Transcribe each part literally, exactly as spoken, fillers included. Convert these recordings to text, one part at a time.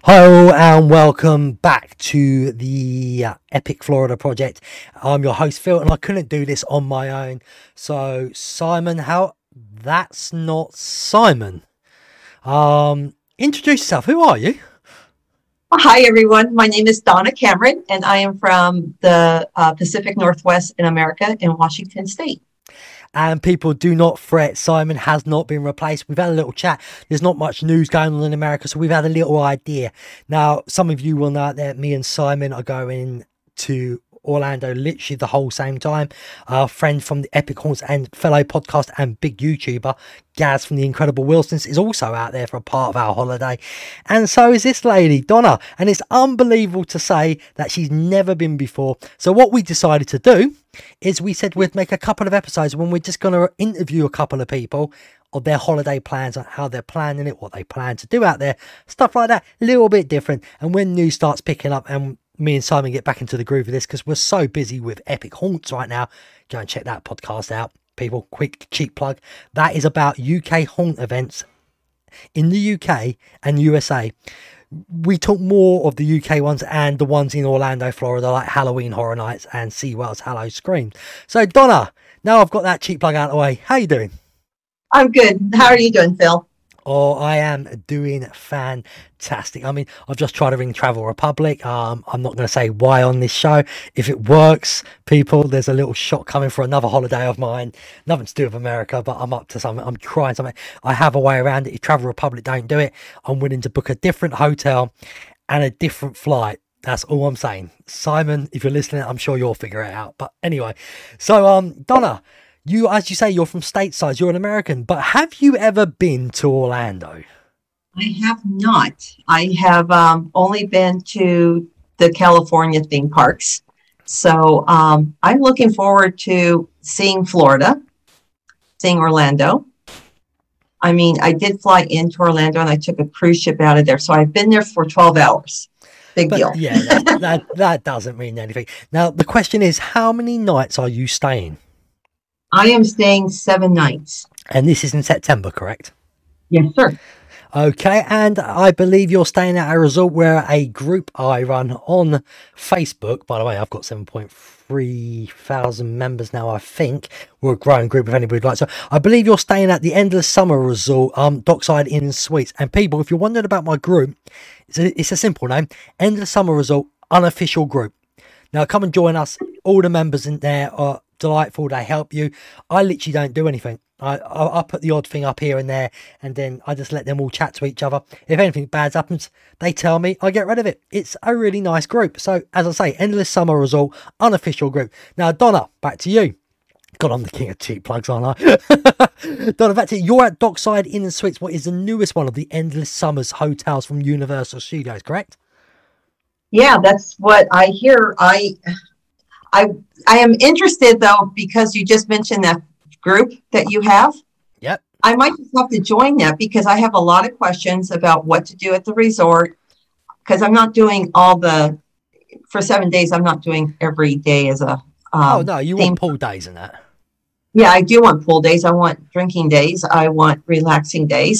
Hello and welcome back to the uh, Epic Florida Project. I'm your host Phil, and I couldn't do this on my own. So Simon, how? That's not Simon. Um, introduce yourself. Who are you? Hi, everyone. My name is Donna Cameron, and I am from the uh, Pacific Northwest in America in Washington State. And people, do not fret. Simon has not been replaced. We've had a little chat. There's not much news going on in America, so we've had a little idea. Now, some of you will know that me and Simon are going to Orlando literally the whole same time. Our friend from the Epic Haunts and fellow podcast and big YouTuber Gaz from the Incredible Wilsons is also out there for a part of our holiday, and so is this lady Donna, and it's unbelievable to say that she's never been before. So what we decided to do is we said we'd make a couple of episodes when we're just going to interview a couple of people of their holiday plans, on how they're planning it, what they plan to do out there, stuff like that, a little bit different. And when news starts picking up and me and Simon get back into the groove of this, because we're so busy with Epic Haunts right now, go and check that podcast out, people. Quick cheap plug. That is about U K haunt events in the U K and U S A. We talk more of the U K ones and the ones in Orlando, Florida, like Halloween Horror Nights and SeaWorld's Hallow Screams. So Donna, now I've got that cheap plug out of the way, how you doing? I'm good. How are you doing, Phil? Oh, I am doing fantastic. I mean, I've just tried to ring Travel Republic. Um, I'm not going to say why on this show. If it works, people, there's a little shot coming for another holiday of mine. Nothing to do with America, but I'm up to something. I'm trying something. I have a way around it. If Travel Republic don't do it, I'm willing to book a different hotel and a different flight. That's all I'm saying. Simon, if you're listening, I'm sure you'll figure it out. But anyway, so um, Donna, you, as you say, you're from stateside, you're an American, but have you ever been to Orlando? I have not. I have um, only been to the California theme parks. So um, I'm looking forward to seeing Florida, seeing Orlando. I mean, I did fly into Orlando and I took a cruise ship out of there. So I've been there for twelve hours. Big But deal. yeah, that, that, that doesn't mean anything. Now, the question is, how many nights are you staying? I am staying seven nights. And this is in September, correct? Yes, sir. Okay, and I believe you're staying at a resort where a group I run on Facebook. By the way, I've got seven point three thousand members now, I think. We're a growing group if anybody would like. So I believe you're staying at the Endless Summer Resort, um, Dockside Inn and Suites. And people, if you're wondering about my group, it's a, it's a simple name, Endless Summer Resort Unofficial Group. Now come and join us. All the members in there are delightful. They help you. I literally don't do anything. I, I I put the odd thing up here and there, and then I just let them all chat to each other. If anything bad happens, they tell me, I get rid of it. It's a really nice group. So as I say, Endless Summer Resort Unofficial Group. Now Donna, back to you. God, I'm the king of cheap plugs, aren't I? Donna, back to you. You're at Dockside Inn and Suites, what is the newest one of the Endless Summers hotels from Universal Studios, correct? Yeah, that's what I hear. I I I am interested though, because you just mentioned that group that you have. Yep. I might just have to join that because I have a lot of questions about what to do at the resort, because I'm not doing all the for seven days. I'm not doing every day as a um, oh no, you theme. want pool days and that. Yeah, I do want pool days. I want drinking days. I want relaxing days.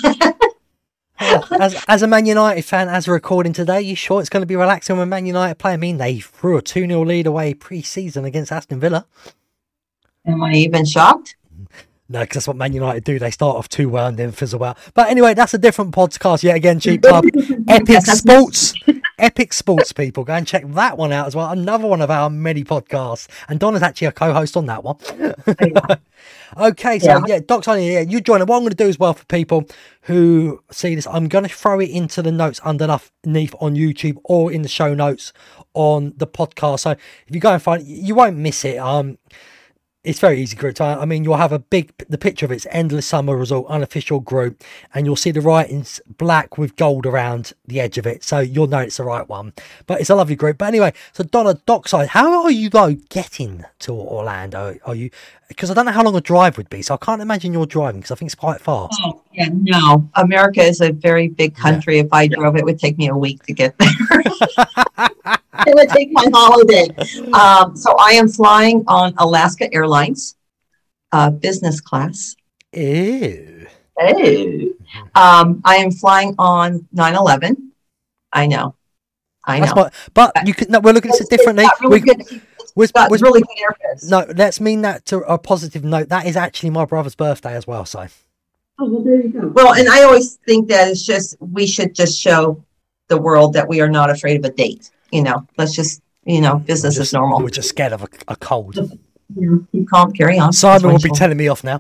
as, as a Man United fan, as a recording today, you sure it's going to be relaxing when Man United play? I mean, they threw a two nil lead away pre-season against Aston Villa. Am I even shocked? No, because that's what Man United do. They start off too well and then fizzle out. But anyway, that's a different podcast yet again, Cheap Club. Epic Sports. Epic Sports, people. Go and check that one out as well. Another one of our many podcasts. And Donna's actually a co-host on that one. Okay, so yeah, yeah Dockside, yeah, you join it. What I'm going to do as well for people who see this, I'm going to throw it into the notes underneath on YouTube or in the show notes on the podcast. So if you go and find it, you won't miss it. Um, It's very easy group. I mean, you'll have a big, the picture of it's Endless Summer Resort Unofficial Group, and you'll see the writings black with gold around the edge of it. So you'll know it's the right one. But it's a lovely group. But anyway, so Donna, Dockside, how are you though getting to Orlando? Are you, because I don't know how long a drive would be. So I can't imagine you're driving because I think it's quite far. Oh, yeah, no. America is a very big country. Yeah. If I drove, it would take me a week to get there. It would take my holiday. Um, so I am flying on Alaska Airlines, uh, business class. Ew. Ew. Um, I am flying on nine eleven. I know. I That's know. what, but you could. No, we're looking at it differently. It's got really We, good, it's was, got was, really good airfares. no, let's mean that to a positive note. That is actually my brother's birthday as well. So, Oh, well, there you go. Well, and I always think that it's just, we should just show the world that we are not afraid of a date. You know, let's just, you know, business just, is normal. We're just scared of a, a cold. Yeah, keep calm, carry on. Simon will be telling me off now.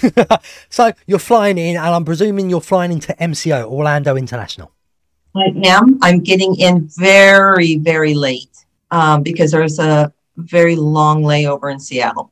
So you're flying in, and I'm presuming you're flying into M C O, Orlando International. I am. I'm getting in very, very late um, because there's a very long layover in Seattle.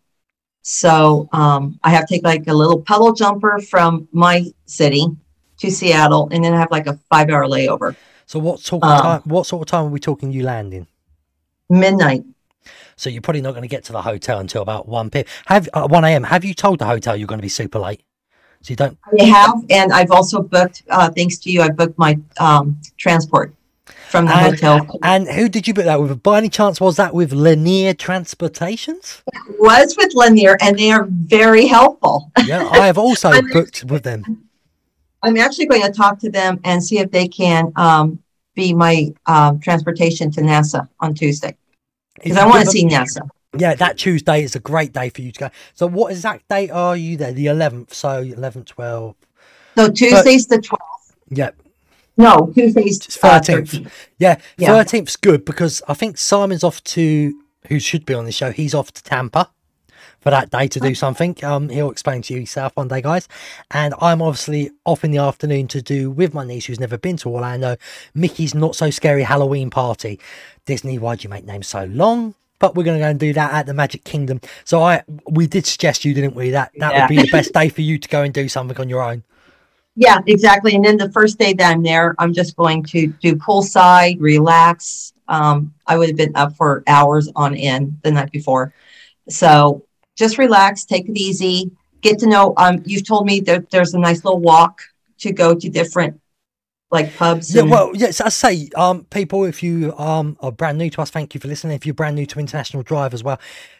So um, I have to take like a little puddle jumper from my city to Seattle, and then I have like a five-hour layover. So what sort of Um, time? What sort of time are we talking? You landing? Midnight. So you're probably not going to get to the hotel until about one p m. Have uh, one a m. Have you told the hotel you're going to be super late? So you don't. I have, and I've also booked. Uh, thanks to you, I booked my um, transport from the And, hotel. and who did you book that with? By any chance, was that with Lanier Transportations? It was with Lanier, and they are very helpful. Yeah, I have also I'm booked with them. I'm actually going to talk to them and see if they can um, be my um, transportation to NASA on Tuesday, because I want to see NASA. Yeah, that Tuesday is a great day for you to go. So what exact date are you there? The eleventh. So eleventh, twelfth. So Tuesday's the twelfth. Yeah. No, Tuesday's uh, thirteenth. thirteenth. Yeah, Yeah. thirteenth's good because I think Simon's off to, who should be on the show, he's off to Tampa for that day to do something. Um, he'll explain to you himself one day, guys. And I'm obviously off in the afternoon to do, with my niece who's never been to Orlando, Mickey's Not So Scary Halloween party. Disney, why'd you make names so long? But we're going to go and do that at the Magic Kingdom. So I, we did suggest you, didn't we? That that Yeah. would be the best day for you to go and do something on your own. Yeah, exactly. And then the first day that I'm there, I'm just going to do poolside, relax. Um, I would have been up for hours on end the night before. So just relax, take it easy, get to know. Um, you've told me that there's a nice little walk to go to different like pubs. Yeah, and- well, yes, I say, um, people, if you um are brand new to us, thank you for listening. If you're brand new to International Drive as well,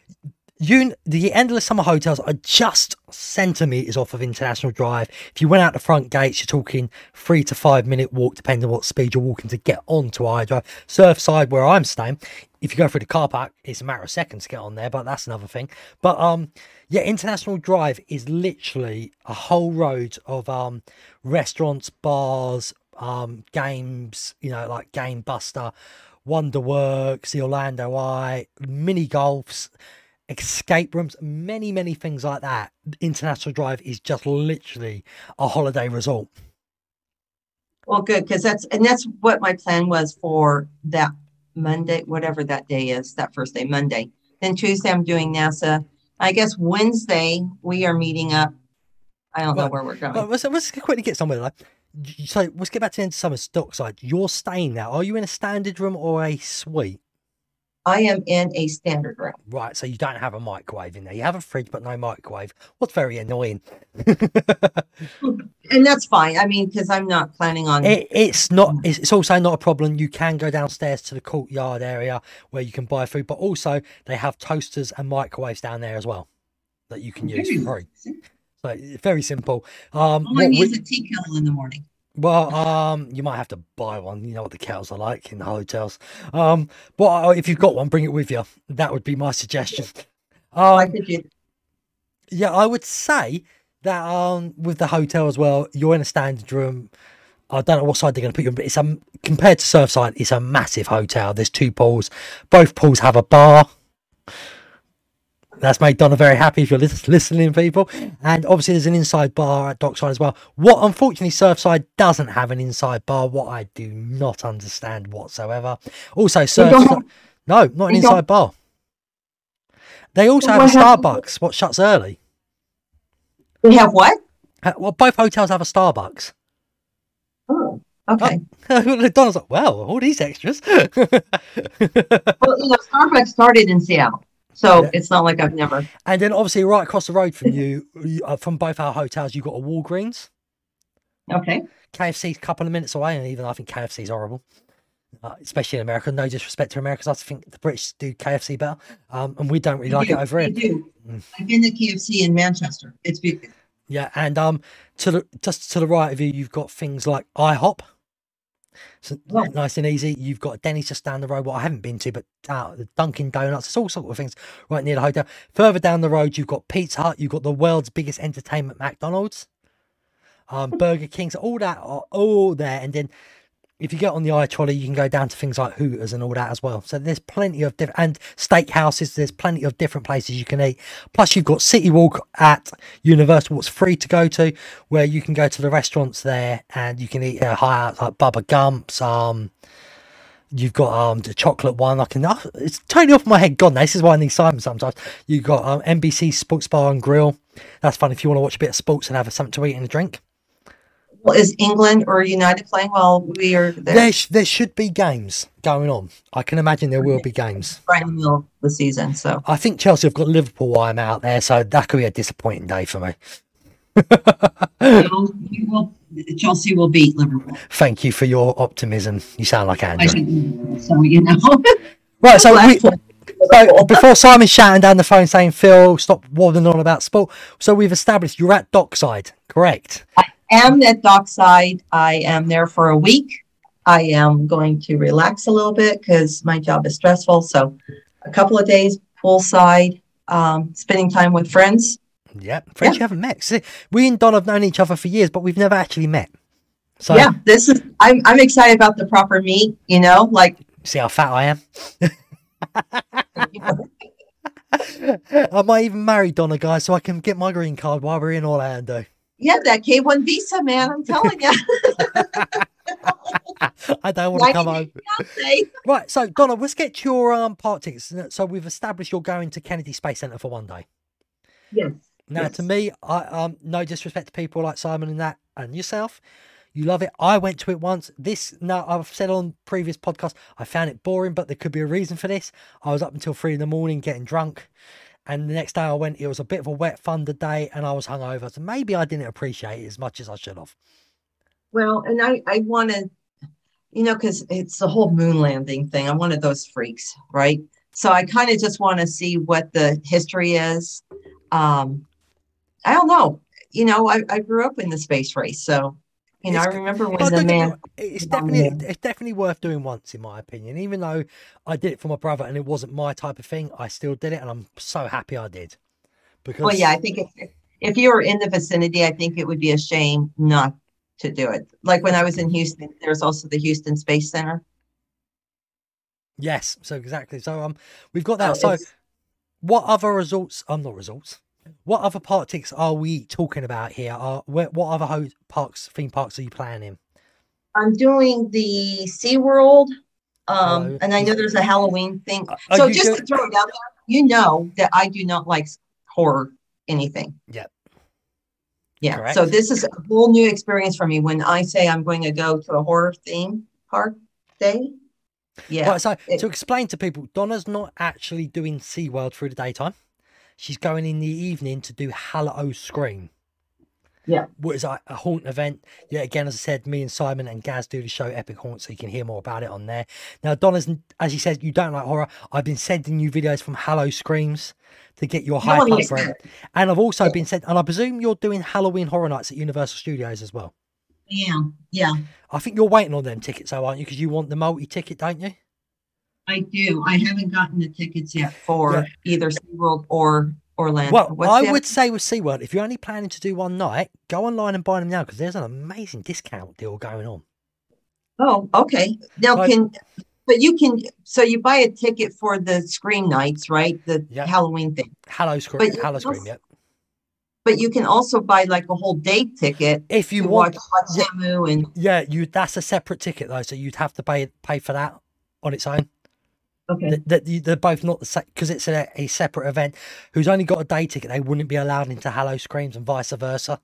you the Endless Summer Hotels are just centimeters off of International Drive. If you went out the front gates, you're talking three to five minute walk, depending on what speed you're walking to get onto iDrive. Surfside, where I'm staying, if you go through the car park, it's a matter of seconds to get on there, but that's another thing. But um, yeah, International Drive is literally a whole road of um restaurants, bars, um games, you know, like Game Buster, Wonderworks, the Orlando Eye, mini golfs, escape rooms, many many things like that. International Drive is just literally a holiday resort. Well, good, because that's and that's what my plan was for that Monday, whatever that day is, that first day, Monday. Then Tuesday, I'm doing NASA. I guess Wednesday we are meeting up. I don't know Well, where we're going. Well, let's, let's quickly get somewhere like. So let's get back to the end of summer Dockside. You're staying there. Are you in a standard room or a suite? I am in a standard room. Right, so you don't have a microwave in there. You have a fridge, but no microwave. What's very annoying. And that's fine. I mean, because I'm not planning on. It, it's not. It's, it's also not a problem. You can go downstairs to the courtyard area where you can buy food, but also they have toasters and microwaves down there as well that you can use for free. So it's very simple. Um, All I what need we- is a tea kettle in the morning. Well, um, you might have to buy one. You know what the kettles are like in the hotels. Um, but if you've got one, bring it with you. That would be my suggestion. I Um, could do. yeah, I would say that um, with the hotel as well, you're in a standard room. I don't know what side they're going to put you on, but it's a, compared to Surfside, it's a massive hotel. There's two pools. Both pools have a bar. That's made Donna very happy if you're lis- listening, people. And obviously, there's an inside bar at Dockside as well. What, unfortunately, Surfside doesn't have an inside bar, what I do not understand whatsoever. Also, don't Surfside... have- No, not an they don't- inside bar. They also Well, have a what happened- Starbucks, what shuts early. We have what? Uh, Well, both hotels have a Starbucks. Oh, okay. Donna's like, well, all these extras. Well, you know, Starbucks started in Seattle, so Yeah. it's not like I've never. And then obviously right across the road from you, you uh, from both our hotels, you've got a Walgreens. Okay. K F C's a couple of minutes away, and even I think K F C's horrible, uh, especially in America. No disrespect to Americans, I think the British do K F C better, um, and we don't really like They it do, over they here. do. Mm. I've been to K F C in Manchester. It's beautiful. Yeah, and um, to the just to the right of you, you've got things like IHOP. So Yeah. nice and easy. You've got Denny's just down the road. What I haven't been to, but uh, the Dunkin' Donuts. It's all sort of things right near the hotel. Further down the road, you've got Pizza Hut. You've got the world's biggest entertainment, McDonald's, um, Burger King. So all that are all there. And then if you get on the iTrolley, you can go down to things like Hooters and all that as well. So there's plenty of different, and steakhouses, there's plenty of different places you can eat. Plus you've got City Walk at Universal, what's free to go to, where you can go to the restaurants there and you can eat uh, high out like Bubba Gump's. Um, you've got um the chocolate one. I can, oh, it's totally off my head gone. This is why I need Simon sometimes. You've got um, N B C Sports Bar and Grill. That's fun if you want to watch a bit of sports and have something to eat and a drink. Well, is England or United playing while we are there? There, sh- there should be games going on. I can imagine there will be games. Right in the middle of the season, so. I think Chelsea have got Liverpool while I'm out there, so that could be a disappointing day for me. Well, we will, Chelsea will beat Liverpool. Thank you for your optimism. You sound like I Andrew. should, so, you know. Right, so, we, Last one. so before Simon's shouting down the phone saying, Phil, stop waddling on about sport. So we've established you're at Dockside, correct? I am at Dockside. I am there for a week. I am going to relax a little bit because my job is stressful. So a couple of days poolside, um, spending time with friends. Yep, friends Yeah. you haven't met. See, we and Don have known each other for years, but we've never actually met. So Yeah, this is, I'm, I'm excited about the proper meet, you know, like, see how fat I am. you know, I might even marry Donna, guys, so I can get my green card while we're in Orlando. yeah, that K one visa, man, I'm telling you. I don't want to come home. Fiance. Right, so Donna, let's get your um part tickets. So we've established you're going to Kennedy Space Center for one day. Yes. Now, Yes. to me, I um no disrespect to people like Simon and that and yourself, you love it. I went to it once. This now I've said on previous podcasts, I found it boring, but there could be a reason for this. I was up until three in the morning getting drunk, and the next day I went. It was a bit of a wet thunder day, and I was hungover, so maybe I didn't appreciate it as much as I should have. Well, and I, I want to, you know, because it's the whole moon landing thing. I'm one of those freaks, right? So I kind of just want to see what the history is. Um, I don't know. You know, I, I grew up in the space race, so you know, I It's- remember when Well, the don't get me man. wrong, it's um, definitely it's definitely worth doing once, in my opinion. Even though I did it for my brother and it wasn't my type of thing, I still did it, and I'm so happy I did. Because Well, yeah, I think if, if you were in the vicinity, I think it would be a shame not to do it. Like when I was in Houston, there's also the Houston Space Center. yes, so exactly. So um, we've got So that. So it's- what other results? I'm um, not results. What other park tickets are we talking about here? Are where, what other ho- parks, theme parks are you planning? I'm doing the SeaWorld, um, Hello. and I know there's a Halloween thing. Uh, are So you just do- to throw it out there, you know that I do not like horror anything. Yep. Yeah. Correct. So this is a whole new experience for me when I say I'm going to go to a horror theme park day. Yeah. Right, so it- to explain to people, Donna's not actually doing SeaWorld through the daytime. She's going in the evening to do Hallow Scream. Yeah. What is a, a haunt event. Yeah, again, as I said, me and Simon and Gaz do the show Epic Haunt, so you can hear more about it on there. Now, Donna's, as you said, you don't like horror. I've been sending you videos from Hallow Screams to get your No hype one up likes for it. that. And I've also Yeah. been sent, and I presume you're doing Halloween Horror Nights at Universal Studios as well. Yeah. Yeah. I think you're waiting on them tickets, though, aren't you? Because you want the multi-ticket, don't you? I do. I haven't gotten the tickets yet for Yeah. either SeaWorld or Orlando. Well, What's I the- would say with SeaWorld, if you're only planning to do one night, go online and buy them now because there's an amazing discount deal going on. Oh, okay. Now So I- can, but you can, so you buy a ticket for the Scream nights, right? The Yeah. Halloween thing. Hallow Scream, But you Hallow can Scream, also- yep. But you can also buy like a whole day ticket If you to want, watch Hot yeah. Shamu and yeah, you that's a separate ticket though, so you'd have to pay pay for that on its own. okay. That that you- they're both not the same because it's a, a separate event. Who's only got a day ticket, they wouldn't be allowed into Hallow Screams and vice versa.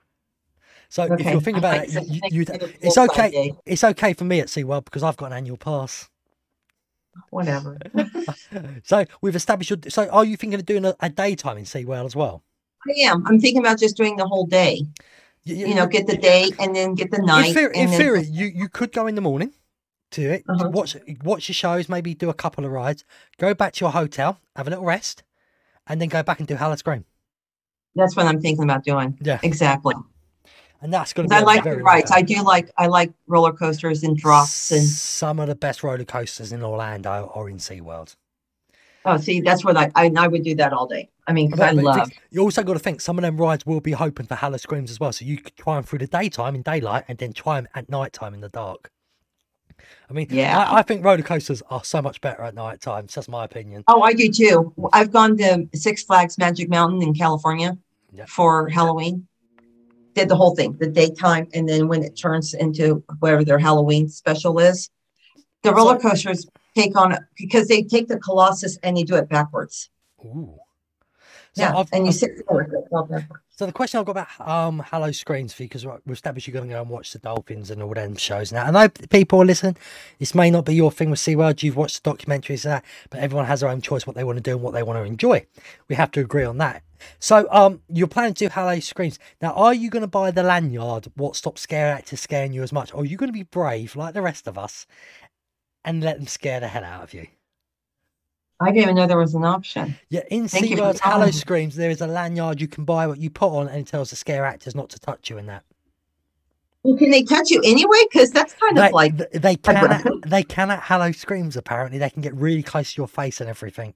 So if Okay. you're thinking I about might it, send you, a you, ticket to it's full-time okay. day. It's okay for me at SeaWorld because I've got an annual pass. Whatever. So we've established your. So are you thinking of doing a, a daytime in SeaWorld as well? I am. I'm thinking about just doing the whole day. You know, get the day and then get the night. In theory, in and then- theory you, you could go in the morning to it, to Uh-huh. watch watch your shows, maybe do a couple of rides, go back to your hotel, have a little rest, and then go back and do Hallow Scream. That's what I'm thinking about doing. Yeah. Exactly. And that's going to 'Cause be I a like very the long rides. day. I do like I like roller coasters and drops and Some of the best roller coasters in Orlando are in SeaWorld. oh, see, that's what I I, I would do that all day. I mean, because I But, but love. you also got to think some of them rides will be open for Hallow Screams as well. So you could try them through the daytime in daylight and then try them at night time in the dark. I mean, Yeah. I, I think roller coasters are so much better at night time. It's just my opinion. Oh, I do too. I've gone to Six Flags Magic Mountain in California Yep. for Halloween. Did the whole thing, the daytime, and then when it turns into whatever their Halloween special is, the roller So- coasters take on it because they take the Colossus and you do it backwards. Ooh. So Yeah, I've, and you I've- sit forward. it all backwards. So the question I've got about um Hallow Screams for you, because we've established you're going to go and watch the dolphins and all them shows now. I know people are listening. This may not be your thing with SeaWorld. You've watched the documentaries and that, but everyone has their own choice what they want to do and what they want to enjoy. We have to agree on that. So um, you're planning to do Hallow Screams. Now, are you going to buy the lanyard, what stops scare actors scaring you as much? Or are you going to be brave like the rest of us and let them scare the hell out of you? I didn't even know there was an option. Yeah, in Thank you for SeaWorld's telling Hallow me. Screams, there is a lanyard you can buy what you put on and it tells the scare actors not to touch you in that. Well, can they touch you anyway? Because that's kind They, of like th- they can at, aggressive. they can at Hallow Screams, apparently. They can get really close to your face and everything.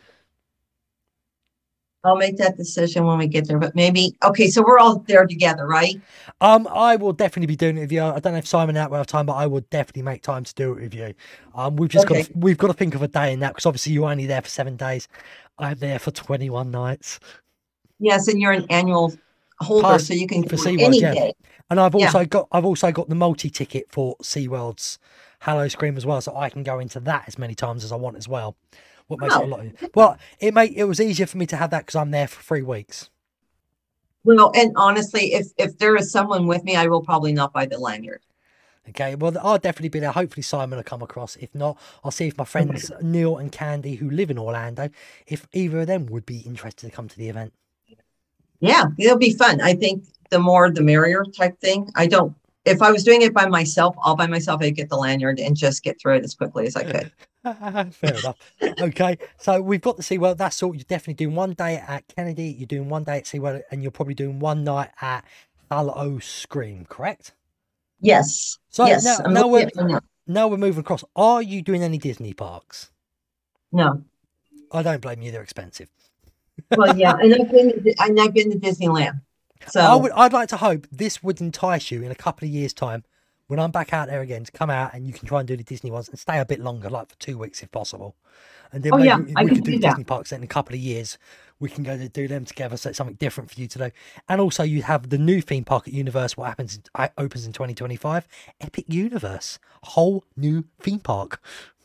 I'll make that decision when we get there. But maybe okay. So we're all there together, right? Um, I will definitely be doing it with you. I don't know if Simon out will have time, but I will definitely make time to do it with you. Um, we've just Okay. got to, we've got to think of a day in that because obviously you're only there for seven days. I'm there for twenty-one nights. Yes, and you're an annual holder, Pass so you can for go SeaWorld, any yeah. day. And I've Yeah. also got I've also got the multi ticket for SeaWorld's Hallow Scream as well, so I can go into that as many times as I want as well. What makes it a Oh. lot easier. Well, it made it was easier for me to have that because I'm there for three weeks. Well, and honestly, if if there is someone with me, I will probably not buy the lanyard. Okay, well, I'll definitely be there. Hopefully, Simon will come across. If not, I'll see if my friends Neil and Candy, who live in Orlando, if either of them would be interested to come to the event. Yeah, it'll be fun. I think the more the merrier type thing. I don't. If I was doing it by myself, all by myself, I'd get the lanyard and just get through it as quickly as I could. Fair enough. Okay, so we've got to see. Well, that's all. You're definitely doing one day at Kennedy. You're doing one day at SeaWorld, and you're probably doing one night at Hallow Scream. Correct? Yes. So yes. now, I'm now looking we're at my notes. now we're moving across. Are you doing any Disney parks? No. I don't blame you. They're expensive. Well, yeah, and I've been to, and I've been to Disneyland. So I would. I'd like to hope this would entice you in a couple of years' time when I'm back out there again to come out and you can try and do the Disney ones and stay a bit longer, like for two weeks if possible. And then Oh, maybe yeah, we I could could do do that. Disney parks then in a couple of years. We can go to do them together, so it's something different for you to do. And also, you have the new theme park at Universe. What happens? It opens in twenty twenty-five. Epic Universe, whole new theme park.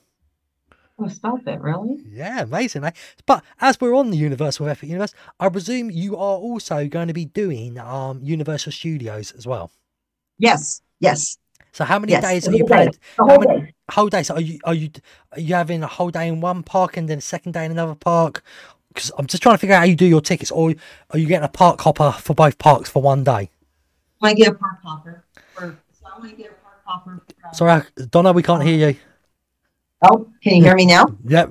oh, stop it, really? Yeah, amazing, eh? But as we're on the Universal with Epic Universe, I presume you are also going to be doing um Universal Studios as well. Yes, yes, So how many yes. days The are you whole day. planning? The How whole many day. whole day? So are you are you are you having a whole day in one park and then a second day in another park? Because I'm just trying to figure out how you do your tickets, or are you getting a park hopper for both parks for one day? I get a park hopper. For, so I'm gonna get a park hopper. From, Sorry, Donna, we can't hear you. oh, can you hear me now? Yep.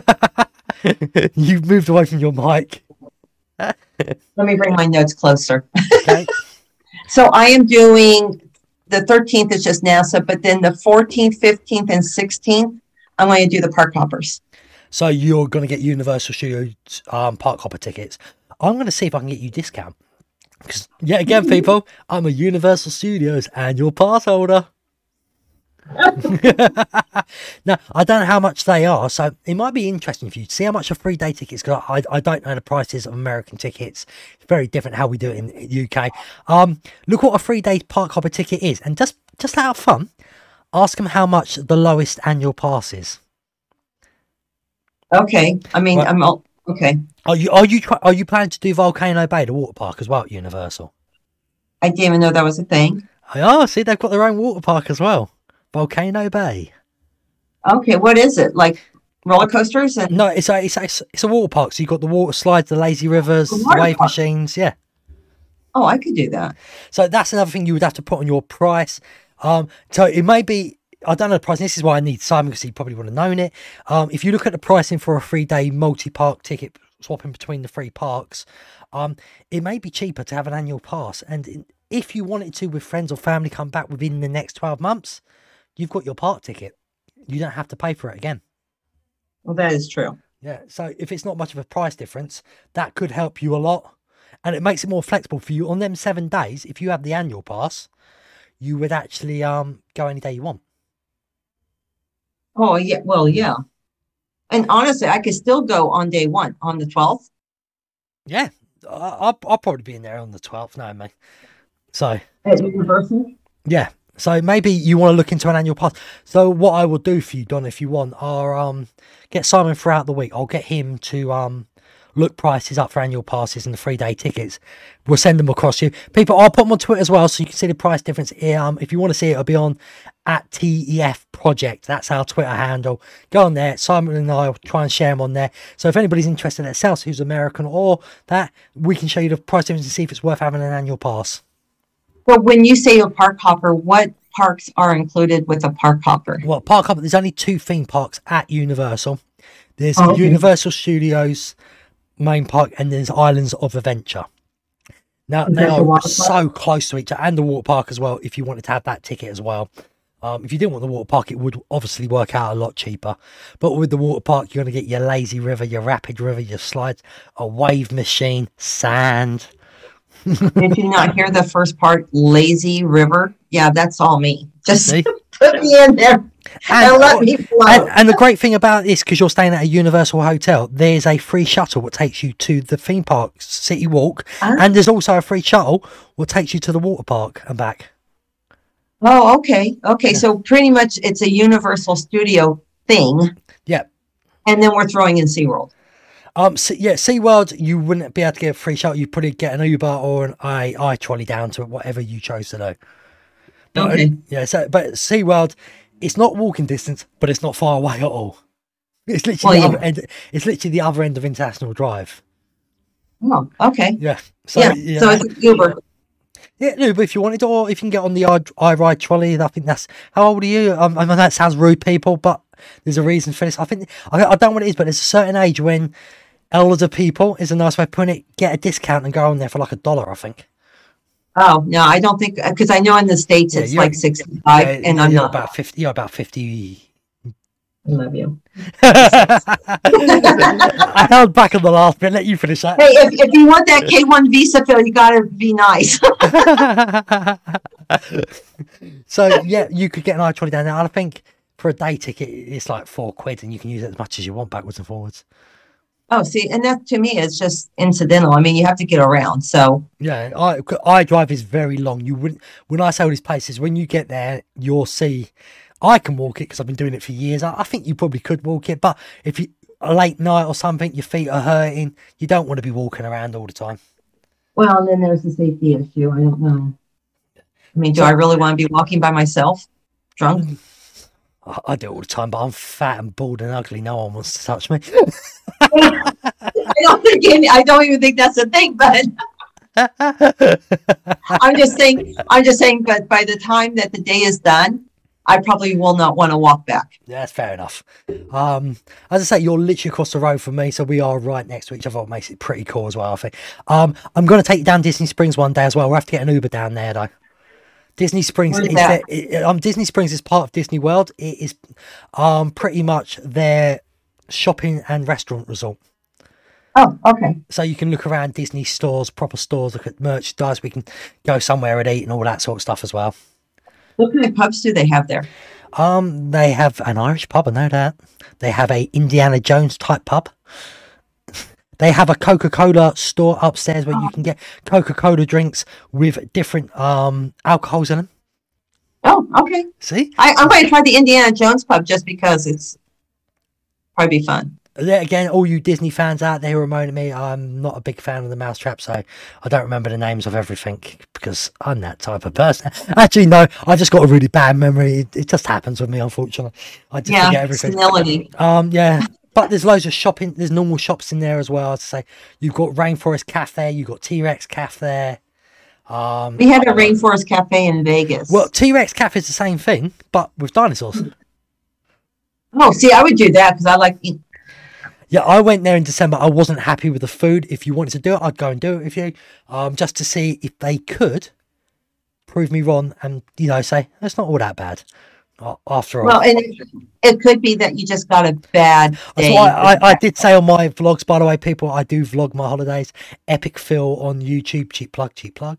You've moved away from your mic. Let me bring my notes closer. Okay. So I am doing the thirteenth is just NASA, but then the fourteenth, fifteenth, and sixteenth, I'm going to do the park hoppers. So you're going to get Universal Studios um, park hopper tickets. I'm going to see if I can get you discount. Because yet again, people, I'm a Universal Studios annual pass holder. Now, I don't know how much they are, so it might be interesting for you to see how much a three day tickets. Because I, I don't know the prices of American tickets. It's very different how we do it in the U K. Um, look what a three day park hopper ticket is, and just just out of fun, ask them how much the lowest annual pass is. Okay. I mean, Right. I'm all, okay. Are you are you try, are you planning to do Volcano Bay, the water park, as well at Universal? I didn't even know that was a thing. Oh, see, they've got their own water park as well, Volcano Bay. Okay. What is it? Like roller coasters? And No, it's a it's a, it's a water park. So you've got the water slides, the lazy rivers, The the water wave park. machines. Yeah. oh, I could do that. So that's another thing you would have to put on your price. Um, so it may be, I don't know the price. This is why I need Simon because he probably would have known it. Um, if you look at the pricing for a three day multi park ticket, swapping between the three parks, um, it may be cheaper to have an annual pass. And in, if you wanted to, with friends or family, come back within the next twelve months, you've got your park ticket. You don't have to pay for it again. Well, that is true. Yeah. So if it's not much of a price difference, that could help you a lot. And it makes it more flexible for you on them seven days. If you have the annual pass, you would actually um go any day you want. Oh, yeah. Well, yeah. And honestly, I could still go on day one, on the twelfth. Yeah. I- I'll, I'll probably be in there on the twelfth, no, mate. So. At Universal? Yeah. So maybe you want to look into an annual pass. So what I will do for you, Don, if you want, are um get Simon throughout the week. I'll get him to um look prices up for annual passes and the three day tickets. We'll send them across to you. People, I'll put them on Twitter as well, so you can see the price difference. Um, if you want to see it, it'll be on at T E F Project. That's our Twitter handle. Go on there. Simon and I will try and share them on there. So if anybody's interested themselves who's American or that, we can show you the price difference and see if it's worth having an annual pass. Well, when you say a park hopper, what parks are included with a park hopper? Well, park hopper, there's only two theme parks at Universal. There's Oh, okay. Universal Studios main park and there's Islands of Adventure. Now Is they that the are water park? so close to each other, and the water park as well. If you wanted to have that ticket as well, um, if you didn't want the water park, it would obviously work out a lot cheaper. But with the water park, you're going to get your lazy river, your rapid river, your slides, a wave machine, sand. Did you not hear the first part? Lazy River? Yeah, that's all me. Just See? put me in there and, let me flow. And, and the great thing about this, because you're staying at a Universal hotel, there's a free shuttle that takes you to the theme park City Walk, Ah. and there's also a free shuttle that takes you to the water park and back. Oh, okay. Okay. Yeah. So pretty much it's a Universal Studio thing. Yeah. And then we're throwing in SeaWorld. Um. So, yeah, SeaWorld, you wouldn't be able to get a free shuttle. You'd probably get an Uber or an i i trolley down to it, whatever you chose to do. But, uh, Okay. yeah. So, but SeaWorld, it's not walking distance, but it's not far away at all. It's literally Well, the yeah. other end. It's literally the other end of International Drive. Oh, okay. Yeah. So, yeah. yeah. So it's Uber. Yeah, no, but if you wanted, or if you can get on the I, I Ride trolley, I think that's. How old are you? Um, I know that sounds rude, people, but there's a reason for this. I think I, I don't know what it is, but there's a certain age when elder people is a nice way of putting it. Get a discount and go on there for like a dollar. I think. Oh, no, I don't think, because I know in the States Yeah, it's you're- like sixty-five, Yeah, and I'm you're not. about fifty. You're about fifty. I love you. I held back on the last bit. Let you finish that. Hey, if, if you want that K one visa, Phil, you got to be nice. So yeah, you could get an I trolley down there. And I think for a day ticket, it's like four quid, and you can use it as much as you want backwards and forwards. Oh, see, and that to me is just incidental. I mean, you have to get around. So, Yeah, I I drive is very long. You wouldn't. When I say all these places, when you get there, you'll see. I can walk it because I've been doing it for years. I, I think you probably could walk it, but if you a late night or something, your feet are hurting. You don't want to be walking around all the time. well, and then there's the safety issue. I don't know. I mean, do I really want to be walking by myself, drunk? I, I do it all the time, but I'm fat and bald and ugly. No one wants to touch me. I don't think any, I don't even think that's a thing, but I'm just saying, I'm just saying, but by the time that the day is done, I probably will not want to walk back. Yeah, that's fair enough. Um, as I say, you're literally across the road from me, so we are right next to each other. What makes it pretty cool as well, I think. Um, I'm going to take you down Disney Springs one day as well. We'll have to get an Uber down there, though. Disney Springs Where's is that? their, it, um, Disney Springs is part of Disney World. It is um, pretty much their shopping and restaurant resort. Oh, okay. So you can look around Disney stores, proper stores, look at merchandise. We can go somewhere and eat and all that sort of stuff as well. What kind of pubs do they have there? Um, they have an Irish pub, I know that. They have a Indiana Jones type pub. They have a Coca-Cola store upstairs where you can get Coca-Cola drinks with different um alcohols in them. Oh, okay. See? I, I'm going to try the Indiana Jones pub just because it's probably be fun. There again, all you Disney fans out there who are moaning at me, I'm not a big fan of the Mousetrap, so I don't remember the names of everything because I'm that type of person. Actually, no, I just got a really bad memory. It, it just happens with me, unfortunately. I just forget Yeah, everything. senility. Um, yeah, but there's loads of shopping. There's normal shops in there as well. I'd say you've got Rainforest Cafe, you've got T-Rex Cafe. Um, We had a Rainforest Cafe in Vegas. well, T-Rex Cafe is the same thing, but with dinosaurs. oh, see, I would do that because I like. Yeah, I went there in December. I wasn't happy with the food. If you wanted to do it, I'd go and do it with you, um, just to see if they could prove me wrong and, you know, say it's not all that bad a- after all. Well, and it, it could be that you just got a bad That's day. why I, I, I did say on my vlogs, by the way, people, I do vlog my holidays. Epic Phil on YouTube. Cheap plug, cheap plug.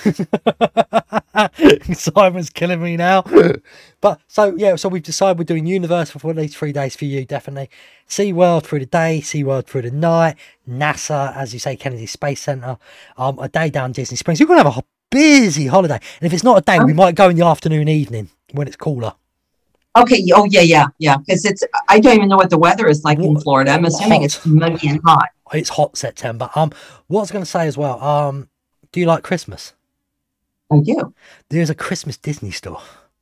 Simon's killing me now. But so, yeah, so we've decided we're doing Universal for at least three days for you, definitely. SeaWorld through the day, SeaWorld through the night, NASA, as you say, Kennedy Space Center, um, a day down Disney Springs. You're going to have a busy holiday. And if it's not a day, we might go in the afternoon, evening when it's cooler. Okay. Oh, yeah, yeah, yeah. Because it's, I don't even know what the weather is like in Florida. I'm assuming Hot. it's muggy and hot. It's hot September. Um, what I was going to say as well, um, do you like Christmas? I do. There's a Christmas Disney store.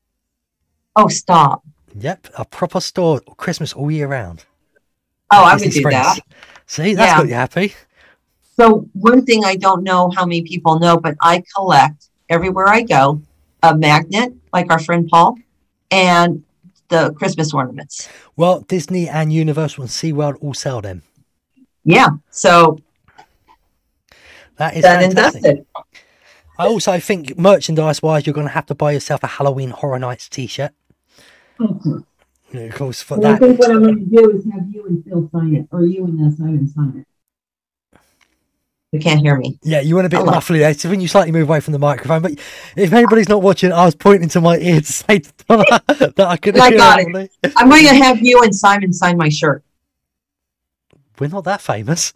Oh, stop. Yep, a proper store, Christmas all year round. Oh, At I Disney would do Springs. that. See, that's Yeah. got you happy. So one thing I don't know how many people know, but I collect everywhere I go a magnet, like our friend Paul, and the Christmas ornaments. Well, Disney and Universal and SeaWorld all sell them. Yeah. So That is that and fantastic. dusted. I also think merchandise-wise, you're going to have to buy yourself a Halloween Horror Nights t-shirt. Mm-hmm. Yeah, of course, for And I that. think what I'm going to do is have you and Phil sign it, or you and uh, Simon sign it. You can't hear me. Yeah, you went a bit Hello. muffly there. So when you slightly move away from the microphone, but if anybody's not watching, I was pointing to my ear to say to Donna that I couldn't I hear got it. everybody. I'm going to have you and Simon sign my shirt. We're not that famous.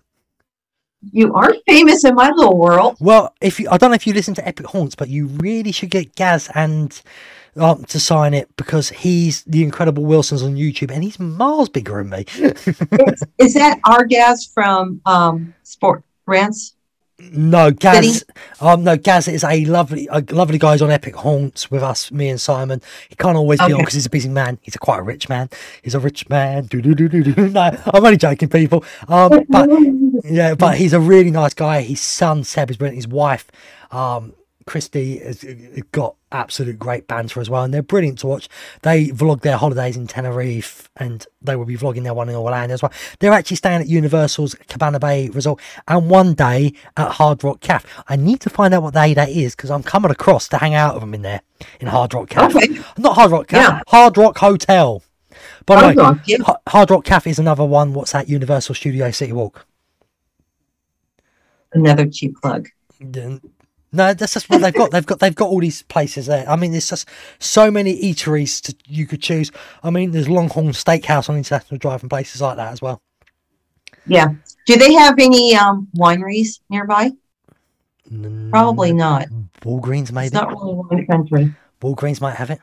You are famous in my little world. Well, if you, I don't know if you listen to Epic Haunts, but you really should get Gaz and um, to sign it because he's the Incredible Wilsons on YouTube and he's miles bigger than me. is, is that Argaz from um, Sport Rants? No, Gaz. Did Um, no, Gaz is a lovely, a lovely guy. He's on Epic Haunts with us, me and Simon. He can't always be on Okay. because he's a busy man. He's a quite a rich man. He's a rich man. Do do do do do. No, I'm only joking, people. Um, but yeah, but he's a really nice guy. His son Seb is brilliant. His wife, um, Christy, has got absolute great banter as well, and they're brilliant to watch. They vlog their holidays in Tenerife, and they will be vlogging their one in Orlando as well. They're actually staying at Universal's Cabana Bay Resort, and one day at Hard Rock Cafe. I need to find out what day that is because I'm coming across to hang out with them in there in Hard Rock Cafe. Okay. Not Hard Rock Cafe, Yeah. Hard Rock Hotel. By the Hard way, Rock, yeah. Ha- Hard Rock Cafe is another one. What's that? Universal Studio City Walk. Another cheap plug. Then- No, that's just what they've got. They've got they've got all these places there. I mean, there's just so many eateries to, you could choose. I mean, there's Longhorn Steakhouse on International Drive and places like that as well. Yeah. Do they have any um, wineries nearby? Mm, Probably not. Walgreens, maybe. It's not really wine country. Walgreens might have it.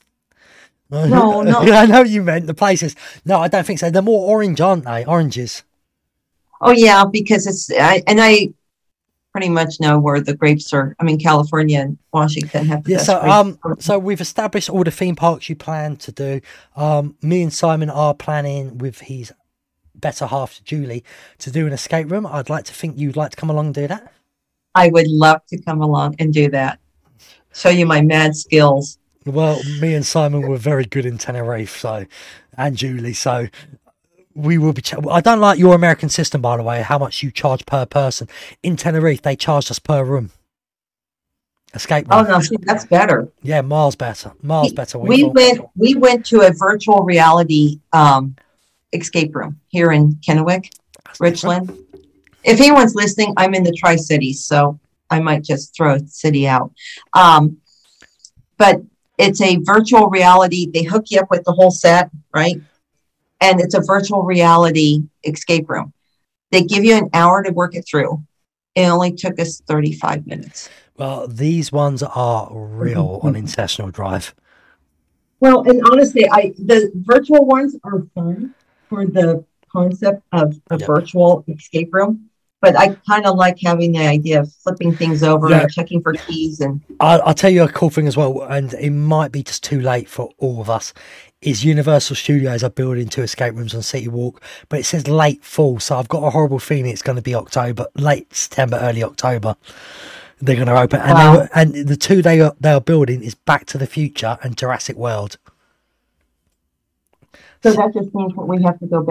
No, no. I know you meant the places. No, I don't think so. They're more orange, aren't they? Oranges. Oh yeah, because it's I, and I pretty much know where the grapes are. I mean, California and Washington have the Yeah, best so grapes. um, so we've established all the theme parks you plan to do. Um, me and Simon are planning with his better half, Julie, to do an escape room. I'd like to think you'd like to come along and do that. I would love to come along and do that. Show you my mad skills. Well, me and Simon were very good in Tenerife, so and Julie, so we will be. Ch- I don't like your American system, by the way. How much you charge per person in Tenerife? They charged us per room. Escape room. Oh no, see, that's better. Yeah, miles better. Miles better. We thought. went we went to a virtual reality um, escape room here in Kennewick, Richland. If anyone's listening, I'm in the Tri-Cities, so I might just throw a city out. Um, but it's a virtual reality. They hook you up with the whole set, right? And it's a virtual reality escape room. They give you an hour to work it through. It only took us thirty-five minutes. Well, these ones are real on International Drive. Well, and honestly, I the virtual ones are fun for the concept of a Yep. virtual escape room. But I kind of like having the idea of flipping things over Yeah. and checking for keys. And I'll, I'll tell you a cool thing as well, and it might be just too late for all of us, is Universal Studios are building two escape rooms on City Walk, but it says late fall, so I've got a horrible feeling it's going to be October, late September, early October. They're going to open, and, Wow. they were, and the two they are, they are building is Back to the Future and Jurassic World. so that just means that we have to go back.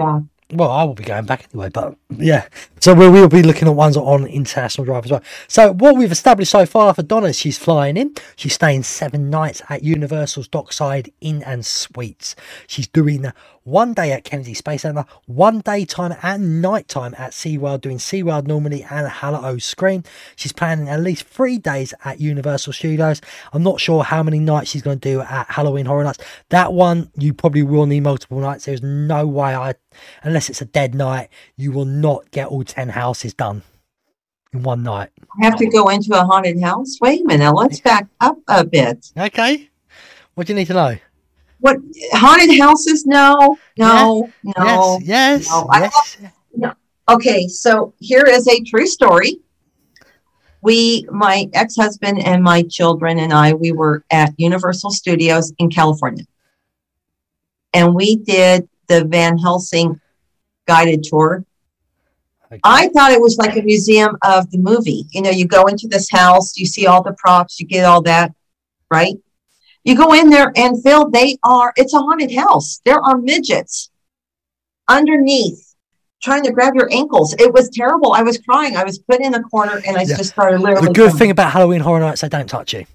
Well, I will be going back anyway, but yeah. So we will be looking at ones on International Drive as well. So what we've established so far for Donna is she's flying in. She's staying seven nights at Universal's Dockside Inn and Suites. She's doing one day at Kennedy Space Center, one daytime and nighttime at SeaWorld, doing SeaWorld normally and Hello Scream. She's planning at least three days at Universal Studios. I'm not sure how many nights she's going to do at Halloween Horror Nights. That one, you probably will need multiple nights. There's no way, I, unless it's a dead night, you will not get all ten houses done in one night. I have to go into a haunted house? Wait a minute, let's back up a bit. Okay. What do you need to know? What haunted houses? No, no, yeah. no. Yes, yes, no. yes. I, no. Okay, so here is a true story. We, my ex-husband and my children and I, we were at Universal Studios in California. And we did the Van Helsing guided tour. Okay. I thought it was like a museum of the movie. You know, you go into this house, you see all the props, you get all that, right? You go in there and Phil, they are, it's a haunted house. There are midgets underneath trying to grab your ankles. It was terrible. I was crying. I was put in a corner and I yeah. just started literally. The good crying. Thing about Halloween Horror Nights, they don't touch you.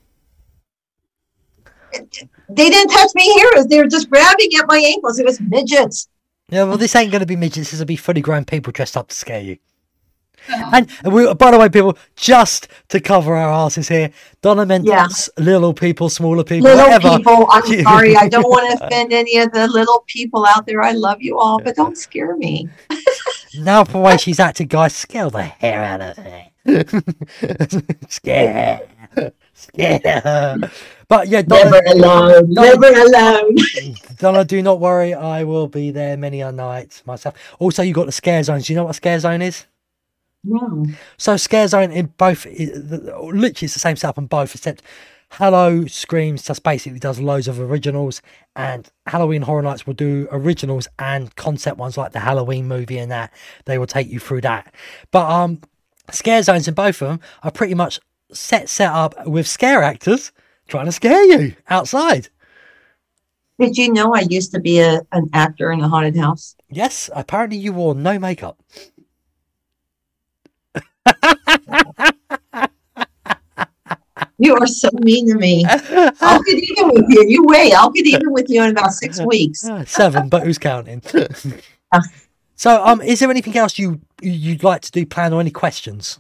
They didn't touch me here. They were just grabbing at my ankles. It was midgets. Yeah, well, this ain't going to be midgets. This will be fully grown people dressed up to scare you. And we, by the way, people, just to cover our asses here, Donna meant yeah. little people, smaller people, little whatever. people. I'm sorry, I don't want to offend any of the little people out there. I love you all, but don't scare me. Now, for the way she's acted, guys, scare the hair out of her. Scare her. Scare her. But yeah, Donna, never alone. Donna, never alone. Donna, do not worry. I will be there many a night myself. Also, you got the scare zones. Do you know what a scare zone is? No. So Scare Zone in both, literally it's the same setup on both, except Hello Screams just basically does loads of originals, and Halloween Horror Nights will do originals and concept ones like the Halloween movie and that. They will take you through that. But um, Scare Zones in both of them are pretty much set set up with scare actors trying to scare you outside. Did you know I used to be a, an actor in a haunted house? Yes, apparently you wore no makeup. You are so mean to me. I'll get even with you. You wait. I'll get even with you in about six weeks. Seven, but who's counting? So, um, is there anything else you you'd like to do, plan, or any questions?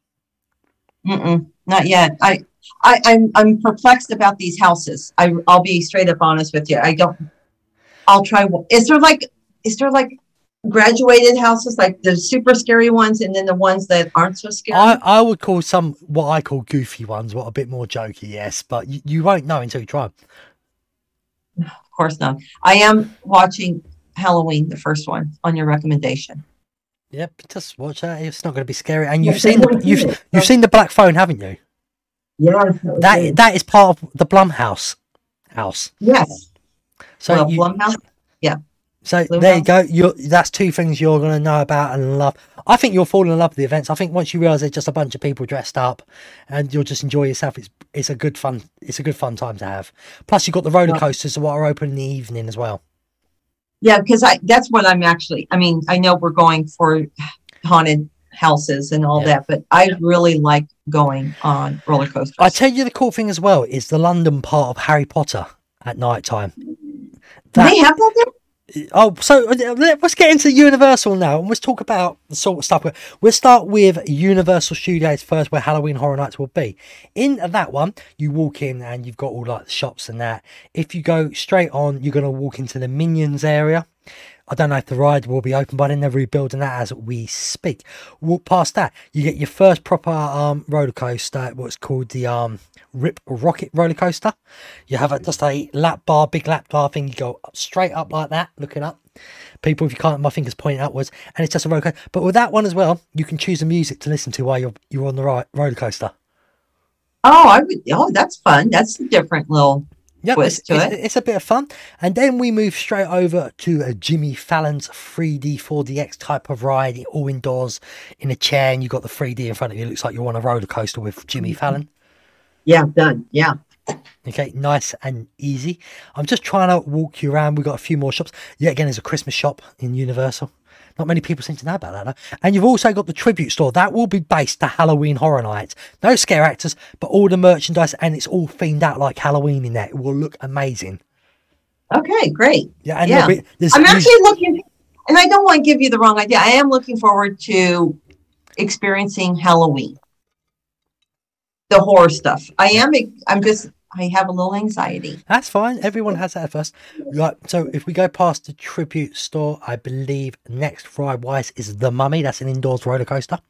Mm-mm, not yet. I, I, I'm I'm perplexed about these houses. I, I'll be straight up honest with you. I don't. I'll try. Is there like? Is there like? Graduated houses, like the super scary ones, and then the ones that aren't so scary? I, I would call some what I call goofy ones, what a bit more jokey, yes, but you, you won't know until you try. Of course not. I am watching Halloween, the first one, on your recommendation. Yep, just watch that. It's not going to be scary. And you've seen the you've you've seen the Black Phone, haven't you? Yeah. That that is part of the Blumhouse house. Yes. So well, you, Blumhouse. Yeah. So Blue there House. You go. You're, that's two things you're going to know about and love. I think you'll fall in love with the events. I think once you realise they're just a bunch of people dressed up, and you'll just enjoy yourself. It's it's a good fun. It's a good fun time to have. Plus, you've got the roller coasters that are open in the evening as well. Yeah, because I that's what I'm actually. I mean, I know we're going for haunted houses and all yeah. that, but I really like going on roller coasters. I tell you, the cool thing as well is the London part of Harry Potter at night time. That, they have that there? Oh, so let's get into Universal now, and let's talk about the sort of stuff. We'll start with Universal Studios first, where Halloween Horror Nights will be. In that one, you walk in and you've got all like the shops and that. If you go straight on, you're going to walk into the Minions area. I don't know if the ride will be open by then. They're rebuilding that as we speak. Walk past that, you get your first proper um roller coaster, what's called the um Rip Rocket roller coaster. You have a, just a lap bar, big lap bar thing. You go up, straight up like that, looking up. People, if you can't, my fingers pointing upwards, and it's just a roller coaster. But with that one as well, you can choose the music to listen to while you're you're on the right roller coaster. Oh, I would. Oh, that's fun. That's a different little. Yeah, it's, it's, it's a bit of fun. And then we move straight over to a Jimmy Fallon's three D, four D X type of ride, all indoors in a chair, and you've got the three D in front of you. It looks like you're on a roller coaster with Jimmy Fallon. Yeah, done. Yeah. Okay, nice and easy. I'm just trying to walk you around. We've got a few more shops. Yeah, again, there's a Christmas shop in Universal. Not many people seem to know about that, though. And you've also got the tribute store. That will be based to Halloween Horror Nights. No scare actors, but all the merchandise, and it's all themed out like Halloween in there. It will look amazing. Okay, great. Yeah, and yeah. Be, I'm actually looking, and I don't want to give you the wrong idea. I am looking forward to experiencing Halloween, the horror stuff. I am. I'm just. I have a little anxiety. That's fine. Everyone has that at first. Right. So if we go past the tribute store, I believe next ride wise is the Mummy. That's an indoors roller coaster.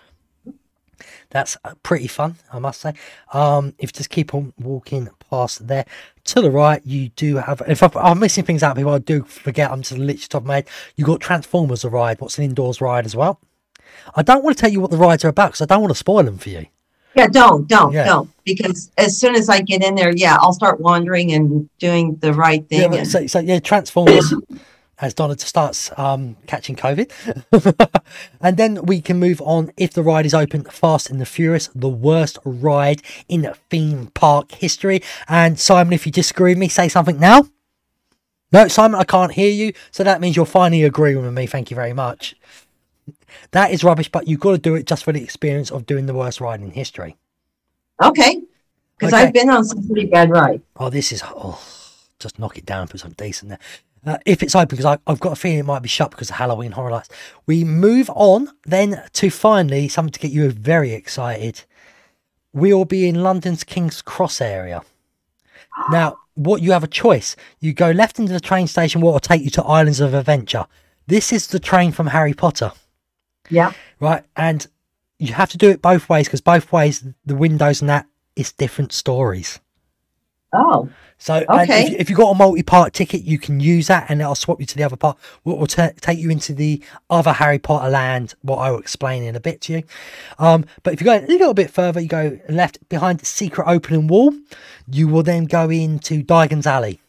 That's pretty fun, I must say. Um, if you just keep on walking past there to the right, you do have. If I, I'm missing things out, people, I do forget. I'm just literally top of my head. You got Transformers a ride. What's an indoors ride as well? I don't want to tell you what the rides are about because I don't want to spoil them for you. Yeah, don't, don't, yeah. don't. Because as soon as I get in there, yeah, I'll start wandering and doing the right thing. Yeah, and... so, so, yeah, Transformers, as Donna starts um, catching COVID. And then we can move on, if the ride is open, Fast and the Furious, the worst ride in theme park history. And Simon, if you disagree with me, say something now. No, Simon, I can't hear you. So that means you're finally agreeing with me. Thank you very much. That is rubbish, but you've got to do it just for the experience of doing the worst ride in history. Okay. Because okay. I've been on some pretty bad rides. Oh, this is... Oh, just knock it down, put something decent there. Uh, if it's open, because I, I've got a feeling it might be shut because of Halloween Horror Nights. We move on then to finally something to get you very excited. We'll be in London's King's Cross area. Now, what you have a choice. You go left into the train station, what will take you to Islands of Adventure. This is the train from Harry Potter. Yeah. Right. And you have to do it both ways because both ways, the windows and that is different stories. Oh. So okay. if, if you've got a multi-part ticket, you can use that and it'll swap you to the other part. What will t- take you into the other Harry Potter land, what I will explain in a bit to you. Um, but if you go a little bit further, you go left behind the secret opening wall, you will then go into Diagon's Alley.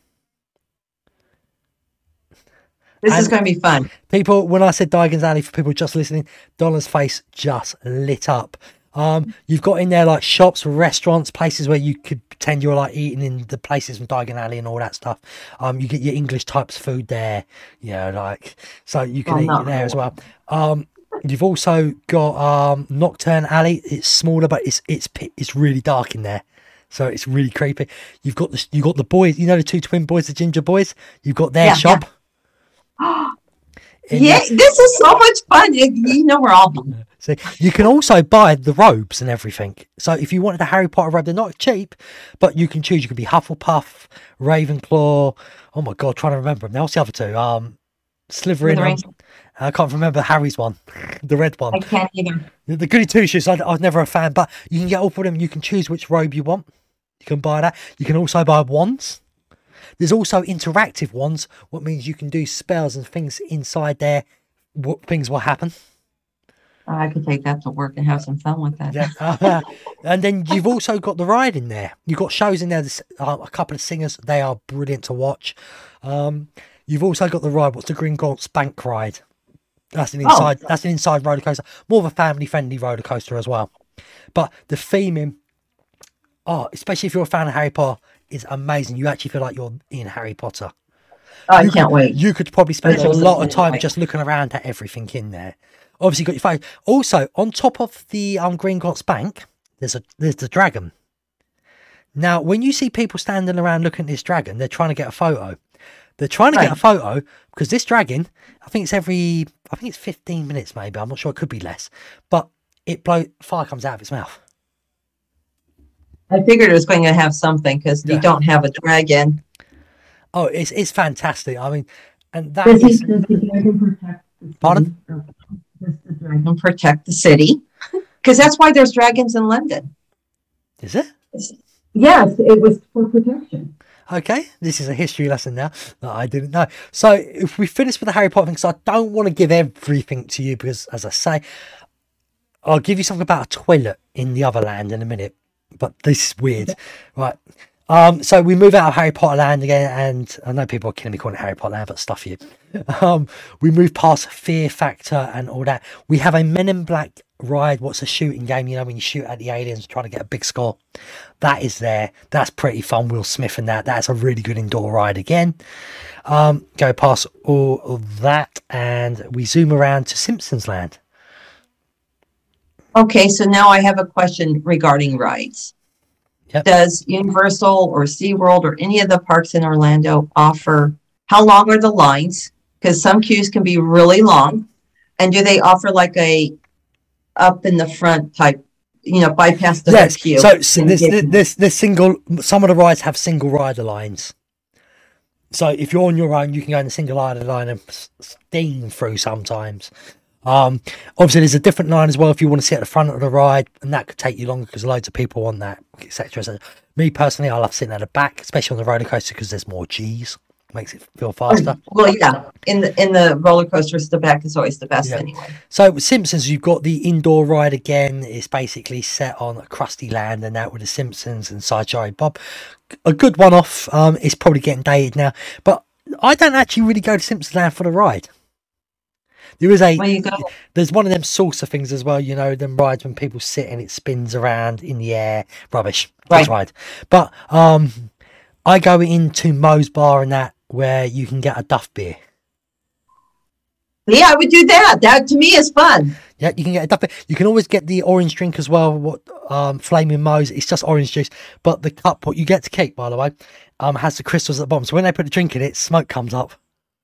This and is going to be fun. People, when I said Diagon's Alley, for people just listening, Donna's face just lit up. Um, you've got in there like shops, restaurants, places where you could pretend you're like eating in the places from Diagon Alley and all that stuff. Um, you get your English types of food there, you know, like, so you can oh, eat there as well. Um, you've also got um, Nocturne Alley. It's smaller, but it's it's it's really dark in there. So it's really creepy. You've got the you got the boys, you know, the two twin boys, the ginger boys. You've got their yeah, shop. Yeah. Yeah, this is so much fun. You, you know, we're all done. So you can also buy the robes and everything. So if you wanted a Harry Potter robe, they're not cheap, but you can choose. You could be Hufflepuff, Ravenclaw. Oh my god, trying to remember them. Now what's the other two? Um, Slytherin. Um, I can't remember Harry's one, the red one. I can't either. The Goody Two Shoes. I, I was never a fan, but you can get all of them. You can choose which robe you want. You can buy that. You can also buy wands. There's also interactive ones, what means you can do spells and things inside there. What things will happen. I could take that to work and have some fun with that. Yeah. Uh, and then you've also got the ride in there. You've got shows in there. Uh, a couple of singers. They are brilliant to watch. Um, you've also got the ride. What's the Gringotts Bank ride? That's an inside. Oh. That's an inside roller coaster. More of a family-friendly roller coaster as well. But the theming, oh, especially if you're a fan of Harry Potter, is amazing. You actually feel like you're in Harry Potter. Oh, I you can't could, wait. You could probably spend a lot of time just looking around at everything in there. Obviously, you've got your phone. Also, on top of the um, Gringotts Bank, there's a there's the dragon. Now, when you see people standing around looking at this dragon, they're trying to get a photo. They're trying to right. get a photo because this dragon, I think it's every, I think it's fifteen minutes maybe. I'm not sure. It could be less. But it blow fire comes out of its mouth. I figured it was going to have something because yeah. you don't have a dragon. Oh, it's it's fantastic. I mean, and that does is. He, does the dragon protect the city? Pardon? Does the dragon protect the city? Because that's why there's dragons in London. Is it? Yes, it was for protection. Okay, this is a history lesson now that I didn't know. So if we finish with the Harry Potter thing, because I don't want to give everything to you because, as I say, I'll give you something about a toilet in the other land in a minute. But this is weird, right? Um, so we move out of Harry Potter Land again, and I know people are killing me calling it Harry Potter Land, but stuff you. Um, we move past Fear Factor and all that. We have a Men in Black ride. What's a shooting game? You know, when you shoot at the aliens, trying to get a big score. That is there. That's pretty fun. Will Smith and that. That's a really good indoor ride again. Um, go past all of that, and we zoom around to Simpsons Land. Okay, so now I have a question regarding rides. Yep. Does Universal or SeaWorld or any of the parks in Orlando offer, how long are the lines? Because some queues can be really long. And do they offer like a up in the front type, you know, bypass the Yes. queue? So, so this, this, this single, some of the rides have single rider lines. So if you're on your own, you can go in the single rider line and steam through sometimes. Um, obviously, there's a different line as well if you want to sit at the front of the ride, and that could take you longer because loads of people want that, et cetera. So, me personally, I love sitting at the back, especially on the roller coaster because there's more G's, makes it feel faster. Well, yeah, in the in the roller coasters, the back is always the best, yeah. Anyway. So with Simpsons, you've got the indoor ride again. It's basically set on a Krusty Land and out with the Simpsons and Sideshow Bob. A good one-off. Um, it's probably getting dated now, but I don't actually really go to Simpsons Land for the ride. There is a, you go. There's one of them saucer things as well, you know, them rides when people sit and it spins around in the air. Rubbish. Right. Ride. But um, I go into Moe's Bar and that where you can get a Duff beer. Yeah, I would do that. That to me is fun. Yeah, you can get a Duff beer. You can always get the orange drink as well. What um, Flaming Moe's, it's just orange juice. But the cup, what you get to keep, by the way, um, has the crystals at the bottom. So when they put the drink in it, smoke comes up.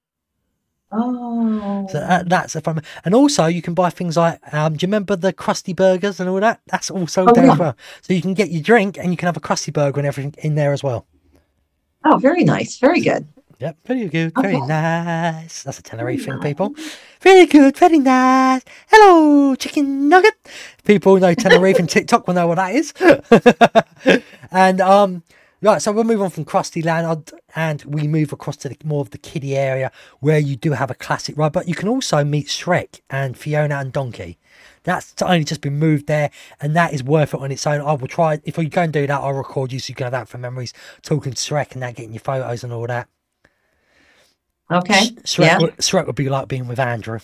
Oh, so that, that's a fun. And also you can buy things like um do you remember the Krusty burgers and all that? That's also oh, there yeah. as well. So you can get your drink and you can have a Krusty burger and everything in there as well. Oh, very nice, very good. Yep, very good, very okay. nice. That's a Tenerife thing, people. Very good, very nice. Hello, chicken nugget. People know Tenerife and TikTok will know what that is. And um right, so we'll move on from Krusty Land and we move across to the, more of the kiddie area where you do have a classic ride, but you can also meet Shrek and Fiona and Donkey. That's only just been moved there, and that is worth it on its own. I will try, if we go and do that, I'll record you so you can have that for memories, talking to Shrek and that, getting your photos and all that. Okay, Shrek, yeah. would, Shrek would be like being with Andrew.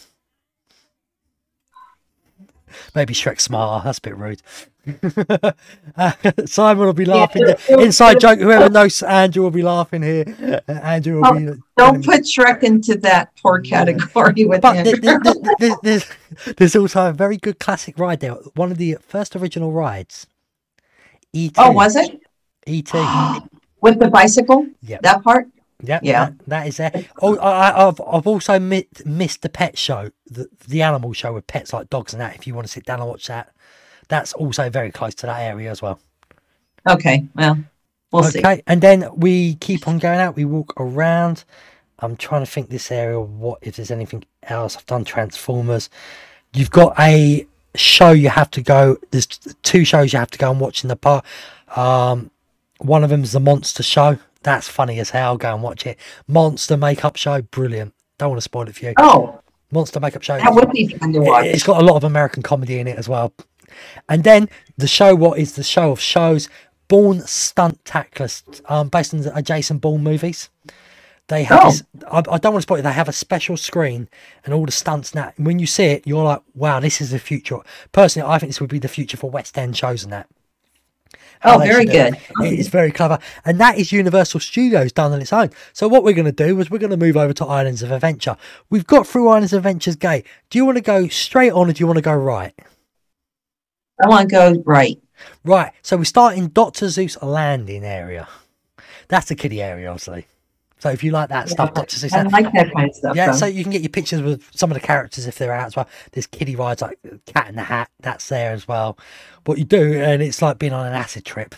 Maybe Shrek's smarter, that's a bit rude. uh, Simon will be laughing. Yeah, inside joke, whoever knows Andrew will be laughing here. Uh, Andrew will oh, be. Don't put Shrek into that poor category with but Andrew. There, there, there, there's, there's also a very good classic ride there. One of the first original rides. E T. Oh, was it? E T. With the bicycle? Yeah. That part? Yep, yeah, that, that is there. Oh, I, I've I've also mi missed the pet show, the the animal show with pets like dogs and that. If you want to sit down and watch that, that's also very close to that area as well. Okay, well, we'll see. Okay, and then we keep on going out. We walk around. I'm trying to think this area. What if there's anything else? I've done Transformers. You've got a show you have to go. There's two shows you have to go and watch in the park. Um, one of them is the Monster Show. That's funny as hell. Go and watch it. Monster Makeup Show, brilliant. Don't want to spoil it for you. Oh, Monster Makeup Show. That would be fun to watch. It's got a lot of American comedy in it as well. And then the show, what is the show of shows? Bourne Stunt-tacular, um, based on the Jason Bourne movies. They have. Oh. This, I, I don't want to spoil it. They have a special screen and all the stunts. Now, when you see it, you're like, "Wow, this is the future." Personally, I think this would be the future for West End shows and that. Oh, very good. It is very clever. And that is Universal Studios done on its own. So what we're going to do is we're going to move over to Islands of Adventure. We've got through Islands of Adventure's gate. Do you want to go straight on or do you want to go right? I want to go right. Right. So we start in Doctor Zeus landing area. That's the kiddie area, obviously. So if you like that Yeah, stuff, Doctor Zeus. I like that kind of stuff. Yeah, though. so you can get your pictures with some of the characters if they're out as well. There's kiddie rides like Cat in the Hat, that's there as well. What you do, and it's like being on an acid trip.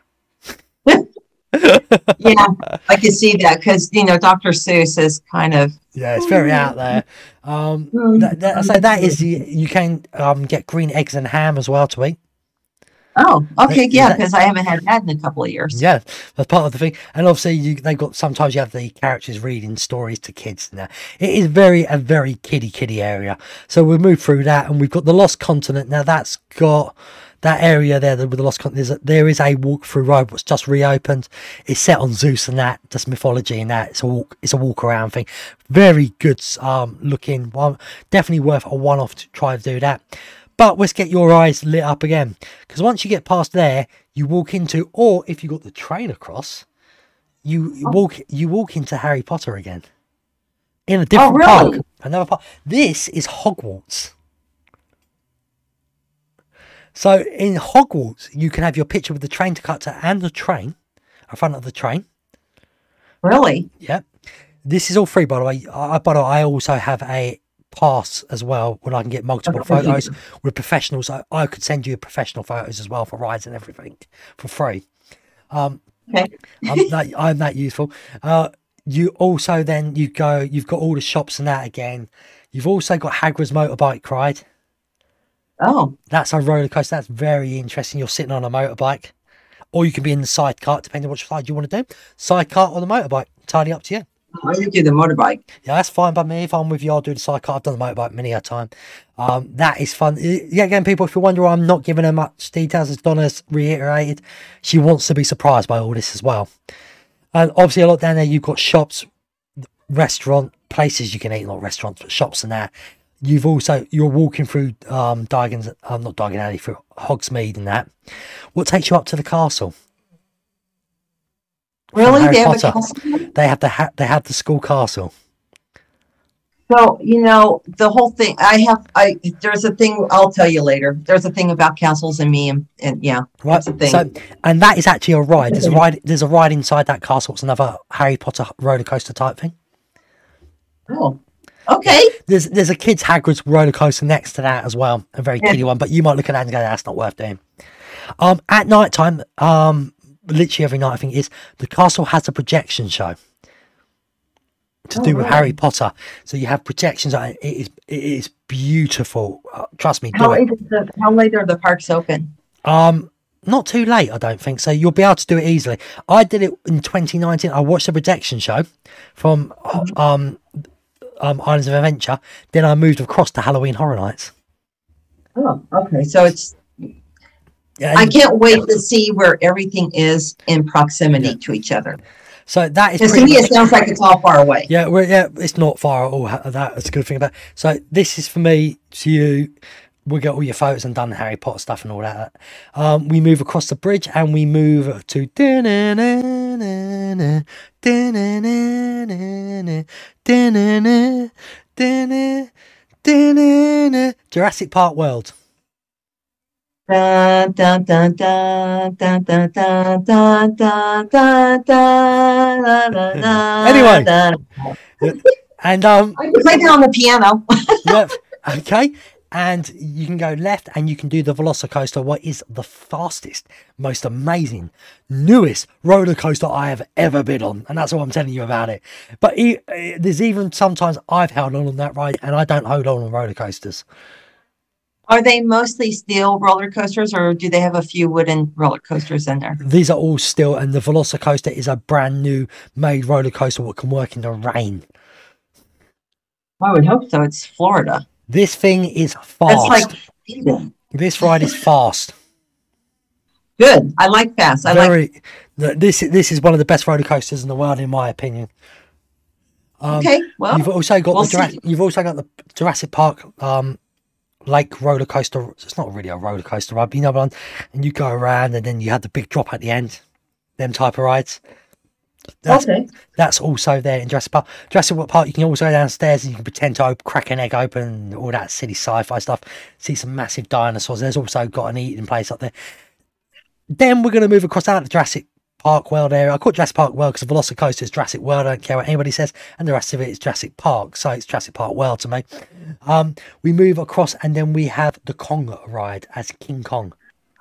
Yeah, I can see that because you know Doctor Seuss is kind of yeah, it's very out there. Um, that, that, so that is the, you can um get green eggs and ham as well to eat. oh okay Is yeah that- because I haven't had that in a couple of years. Yeah, that's part of the thing. And obviously, you, they've got sometimes you have the characters reading stories to kids. And that it is very a very kiddie kiddie area. So we'll move through that, and we've got the Lost Continent. Now that's got that area there with the Lost Continent. There's a, there is a walk-through road that's just reopened. It's set on Zeus and that, just mythology and that. It's a walk. It's a walk-around thing. Very good um looking one. Definitely worth a one-off to try to do that. But let's get your eyes lit up again, because once you get past there, you walk into, or if you got the train across, you Oh. walk you walk into Harry Potter again in a different Oh, really? park. Another park. This is Hogwarts. So in Hogwarts, you can have your picture with the train to cut to and the train in front of the train. Really? Yep. This is all free, by the way. I, by the way, I also have a pass as well when I can get multiple Okay. photos with professionals. I, I could send you professional photos as well for rides and everything for free. Um, Okay. I'm that I'm that useful. Uh, you also then you go. You've got all the shops and that again. You've also got Hagrid's motorbike ride. Oh, That's a roller coaster. That's very interesting. You're sitting on a motorbike, or you can be in the side cart, depending on which side you want to do. Side cart or the motorbike, entirely up to you. I did do the motorbike. Yeah, that's fine by me. If I'm with you, I'll do the side cart. I've done the motorbike many a time. Um, that is fun. Yeah, again, people, if you wonder why I'm not giving her much details, as Donna's reiterated, she wants to be surprised by all this as well. And obviously, a lot down there, you've got shops, restaurant, places you can eat, not restaurants, but shops and that. You've also, you're walking through um, Diagon's, um, not Diagon Alley, through Hogsmeade and that. What takes you up to the castle? From Really? Harry They have a Potter. castle? They have the ha- they have the school castle. So, you know, the whole thing, I have, I, there's a thing, I'll tell you later. There's a thing about castles and me, and, and yeah, Right. that's the thing. So, and that is actually a ride. There's a ride. There's a ride inside that castle. It's another Harry Potter roller coaster type thing. Oh, okay. There's there's a kids Hagrid's roller coaster next to that as well, a very Yeah. kiddie one. But you might look at that and go, "That's not worth doing." Um, at night time, um, literally every night I think it is, the castle has a projection show to Oh, do with really? Harry Potter. So you have projections. It is it is beautiful. Uh, trust me, do How it. late, is the, how late are the parks open? Um, not too late, I don't think. So you'll be able to do it easily. I did it in twenty nineteen. I watched the projection show from um, um, Islands of Adventure. Then I moved across to Halloween Horror Nights. Oh, okay. So it's, Yeah, I can't wait to see where everything is in proximity Yeah. to each other. so that is Because to pretty me, much, it sounds like it's all far away. yeah, we're, yeah, it's not far at all. ha- That's a good thing about. So this is for me to you. We get all your photos and done Harry Potter stuff and all that. Um, we move across the bridge and we move to da-na-na-na-na, da-na-na-na-na, da-na-na, da-na, da-na-na, Jurassic Park World. Dun, dun, dun, dun, dun, dun, dun, dun, dun, dun, dun, dun, dun, dun, Anyway. dun. And um, I can play it on the piano. yep, okay. And you can go left and you can do the Velocicoaster, what is the fastest, most amazing, newest roller coaster I have ever been on. And that's all I'm telling you about it. But e- eh, there's even sometimes I've held on on that ride and I don't hold on on roller coasters. Are they mostly steel roller coasters, or do they have a few wooden roller coasters in there? These are all still, and the Velocicoaster is a brand new made roller coaster that can work in the rain. I would hope so. It's Florida. This thing is That's fast. like Eden. This ride is fast. Good. I like fast. I like. Very. th- This this is one of the best roller coasters in the world, in my opinion. Um, Okay. Well, you've also got we'll the Jura- see. you've also got the Jurassic Park um, Lake roller coaster. It's not really a roller coaster ride, but you know one. And you go around, and then you have the big drop at the end. Them type of rides. That's okay. that's also there in Jurassic Park. Jurassic Park, you can also go downstairs and you can pretend to op- crack an egg open, all that silly sci-fi stuff. See some massive dinosaurs. There's also got an eating place up there. Then we're going to move across out of the Jurassic Park World area. I call it Jurassic Park World because the Velocicoaster is Jurassic World. I don't care what anybody says. And the rest of it is Jurassic Park. So it's Jurassic Park World to me. Um, we move across and then we have the Kong ride as King Kong.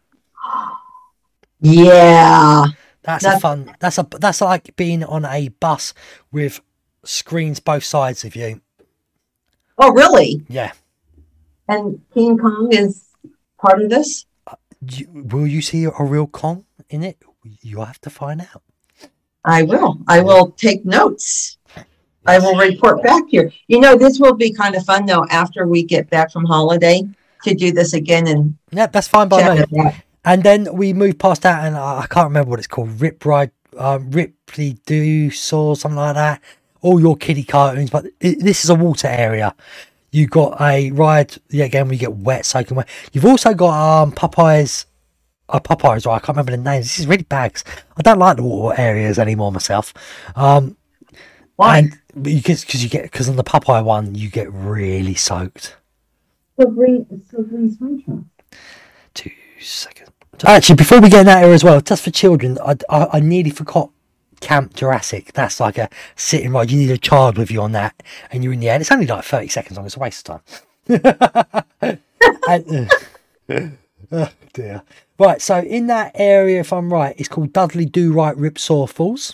Yeah. That's, That's- a fun. That's a that's like being on a bus with screens both sides of you. Oh, really? Yeah. And King Kong is part of this? You, will you see a real Kong in it? You'll have to find out. I will. I will take notes. I will report back here. You know, this will be kind of fun though after we get back from holiday to do this again and Yeah, that's fine by chat me. it out. And then we move past that, and I I can't remember what it's called. Rip Ride, um, Ripley Deuce or something like that. All your kiddie cartoons, but it, this is a water area. You got a ride, yeah, again, we get wet, soaking wet. You've also got um Popeyes, uh, Popeyes, right? I can't remember the names. This is really bad 'cause I don't like the water areas anymore myself. Um, Why? and you get because you get because on the Popeye one you get really soaked. So green, so green sunshine. Two seconds. Actually, before we get in that area as well, just for children, I, I, I nearly forgot Camp Jurassic. That's like a sitting ride. You need a child with you on that, and you're in the air. It's only like thirty seconds long. It's a waste of time. and, uh, oh dear. Right, so in that area, if I'm right, it's called Dudley Do Right Ripsaw Falls.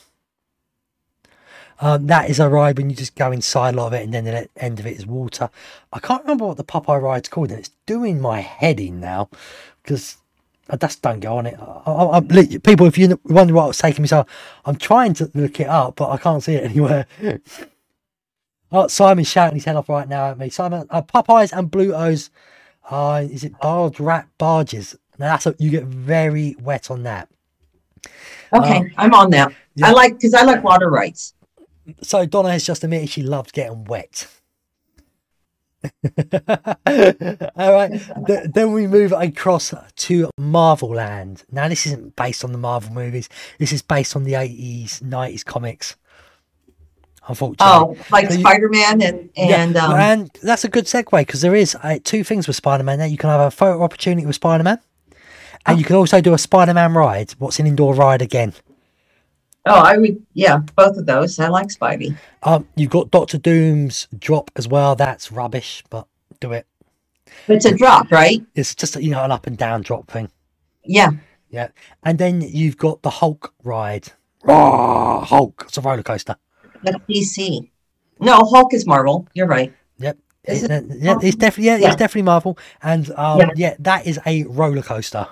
Um, that is a ride when you just go inside a lot of it, and then the end of it is water. I can't remember what the Popeye ride's called, and it's doing my head in now because I just don't go on it. I, I, I, people, if you wonder what was taking me so, I'm trying to look it up, but I can't see it anywhere. Oh, Simon's shouting his head off right now at me. Simon, uh, Popeyes and Bluto's, uh, is it barge rat barges? Now that's a, you get very wet on that. Okay, um, I'm on that. Yeah. I like because I like water rides. So Donna has just admitted she loves getting wet. All right, Th- then we move across to Marvel Land. Now this isn't based on the Marvel movies. This is based on the eighties, nineties comics. Unfortunately, oh, like so Spider-Man and and yeah, um... and that's a good segue because there is uh, two things with Spider-Man. There, you can have a photo opportunity with Spider-Man, and oh. you can also do a Spider-Man ride. What's an indoor ride again? Oh, I would, yeah, both of those. I like Spidey. Um, you've got Doctor Doom's drop as well. That's rubbish, but do it. It's a drop, right? It's just, you know, an up and down drop thing. Yeah. Yeah. And then you've got the Hulk ride. Oh, Hulk. It's a roller coaster. That's D C. No, Hulk is Marvel. You're right. Yep. It, it yeah, it's definitely, yeah, yeah, it's definitely Marvel. And um, yeah. yeah, that is a roller coaster.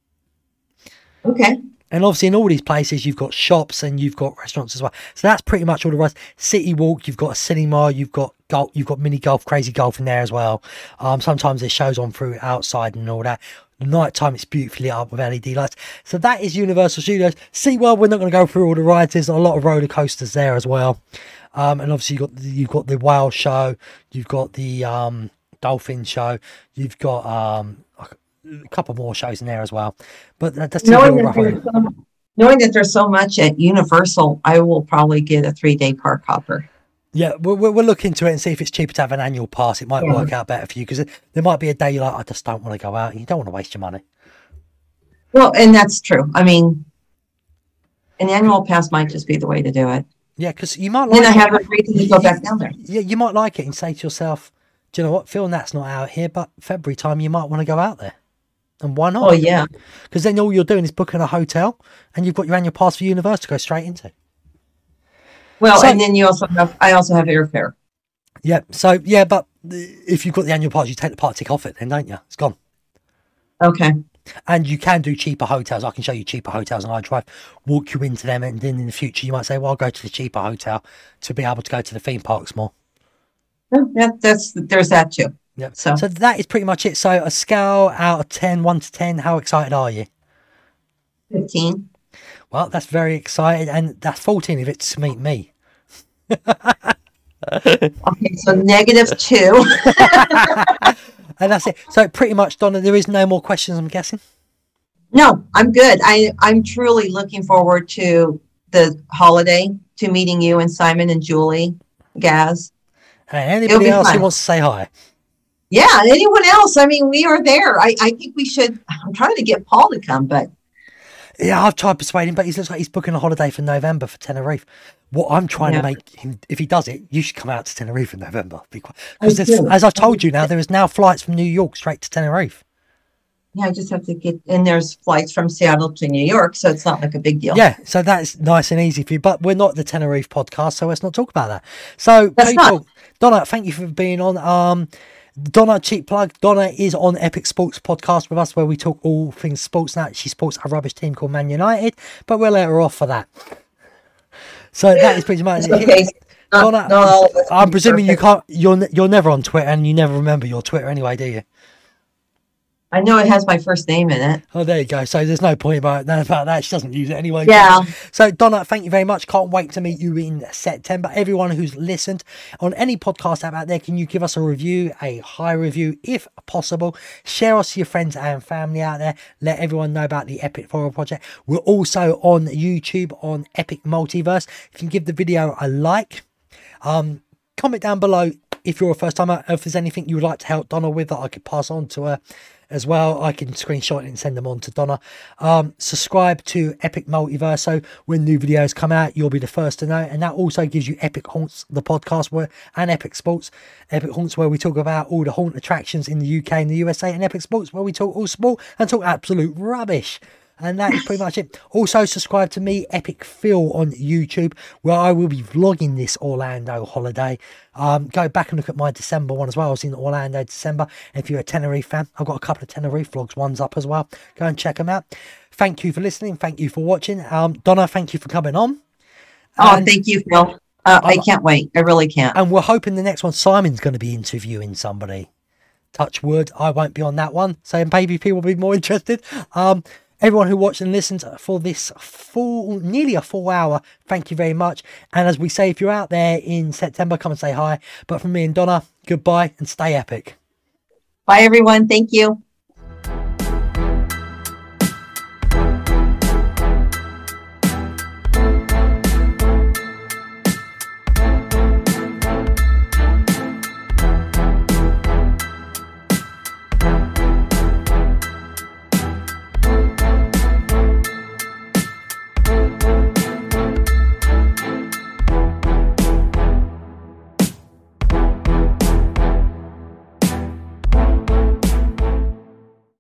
Okay. And obviously in all these places, you've got shops and you've got restaurants as well. So that's pretty much all the rides. City Walk, you've got a cinema, you've got golf, you've got mini golf, crazy golf in there as well. Um, sometimes there's shows on through outside and all that. The night time, it's beautifully lit up with L E D lights. So that is Universal Studios. SeaWorld, we're not going to go through all the rides. There's a lot of roller coasters there as well. Um, and obviously you've got the, you've got the whale show, you've got the um, dolphin show, you've got um, a couple more shows in there as well, but that's knowing that, so, knowing that there's so much at Universal, I will probably get a three-day park hopper. Yeah, we'll, we'll look into it and see if it's cheaper to have an annual pass. It might yeah. work out better for you because there might be a day you're like, I just don't want to go out, and you don't want to waste your money. Well, and that's true. I mean, an annual pass might just be the way to do it. Yeah, because you might like then I have a reason to go back down there. Yeah, you might like it and say to yourself, do you know what, Phil, that's not out here, but February time you might want to go out there. And why not? Oh, yeah. Because then all you're doing is booking a hotel and you've got your annual pass for Universal to go straight into. Well, so, and then you also have, I also have airfare. Yeah. So, yeah, but if you've got the annual pass, you take the park tick off it then, don't you? It's gone. Okay. And you can do cheaper hotels. I can show you cheaper hotels and I drive, walk you into them. And then in the future, you might say, well, I'll go to the cheaper hotel to be able to go to the theme parks more. Yeah, that's, there's that too. Yeah. So. so that is pretty much it. So a scale out of ten, one to ten, how excited are you? fifteen. Well, that's very excited. And that's fourteen if it's to meet me. Okay, so negative two. And that's it. So pretty much, Donna, there is no more questions, I'm guessing? No, I'm good. I, I'm truly looking forward to the holiday, to meeting you and Simon and Julie, Gaz. And anybody else fun. who wants to say hi? Yeah, anyone else? I mean, we are there. I, I think we should. I'm trying to get Paul to come, but yeah, I've tried persuading him, but he looks like he's booking a holiday for November for Tenerife. What I'm trying yeah. to make him, if he does it, you should come out to Tenerife in November. Because as I've told you now, there is now flights from New York straight to Tenerife. Yeah, I just have to get, and there's flights from Seattle to New York, so it's not like a big deal. Yeah, so that's nice and easy for you. But we're not the Tenerife podcast, so let's not talk about that. So, that's people, not. Donna, thank you for being on. Um, Donna, cheap plug. Donna is on Epic Sports Podcast with us, where we talk all things sports. Now she supports a rubbish team called Man United, but we'll let her off for that. So that is pretty much okay. Donna, no, I'm presuming perfect. you can't. You're you're never on Twitter, and you never remember your Twitter anyway, do you? I know it has my first name in it. Oh, there you go. So there's no point about, about that. She doesn't use it anyway. Yeah. So Donna, thank you very much. Can't wait to meet you in September. Everyone who's listened on any podcast app out there, can you give us a review, a high review if possible? Share us to your friends and family out there. Let everyone know about the Epic Foil Project. We're also on YouTube on Epic Multiverse. If you can give the video a like, um, comment down below if you're a first timer, if there's anything you would like to help Donna with that I could pass on to her as well. I can screenshot it and send them on to Donna. Um, subscribe to Epic Multiverse, so when new videos come out, you'll be the first to know. And that also gives you Epic Haunts, the podcast, where and Epic Sports. Epic Haunts, where we talk about all the haunt attractions in the U K and the U S A, and Epic Sports, where we talk all sport and talk absolute rubbish. And that is pretty much it. Also, subscribe to me, Epic Phil, on YouTube, where I will be vlogging this Orlando holiday. Um, go back and look at my December one as well. I was in Orlando December. If you're a Tenerife fan, I've got a couple of Tenerife vlogs. One's up as well. Go and check them out. Thank you for listening. Thank you for watching. Um, Donna, thank you for coming on. Oh, and thank you, Phil. Uh, I can't wait. I really can't. And we're hoping the next one, Simon's going to be interviewing somebody. Touch wood. I won't be on that one. So maybe people will be more interested. Um... Everyone who watched and listened for this full, nearly a full hour, thank you very much. And as we say, if you're out there in September, come and say hi. But from me and Donna, goodbye and stay epic. Bye, everyone. Thank you.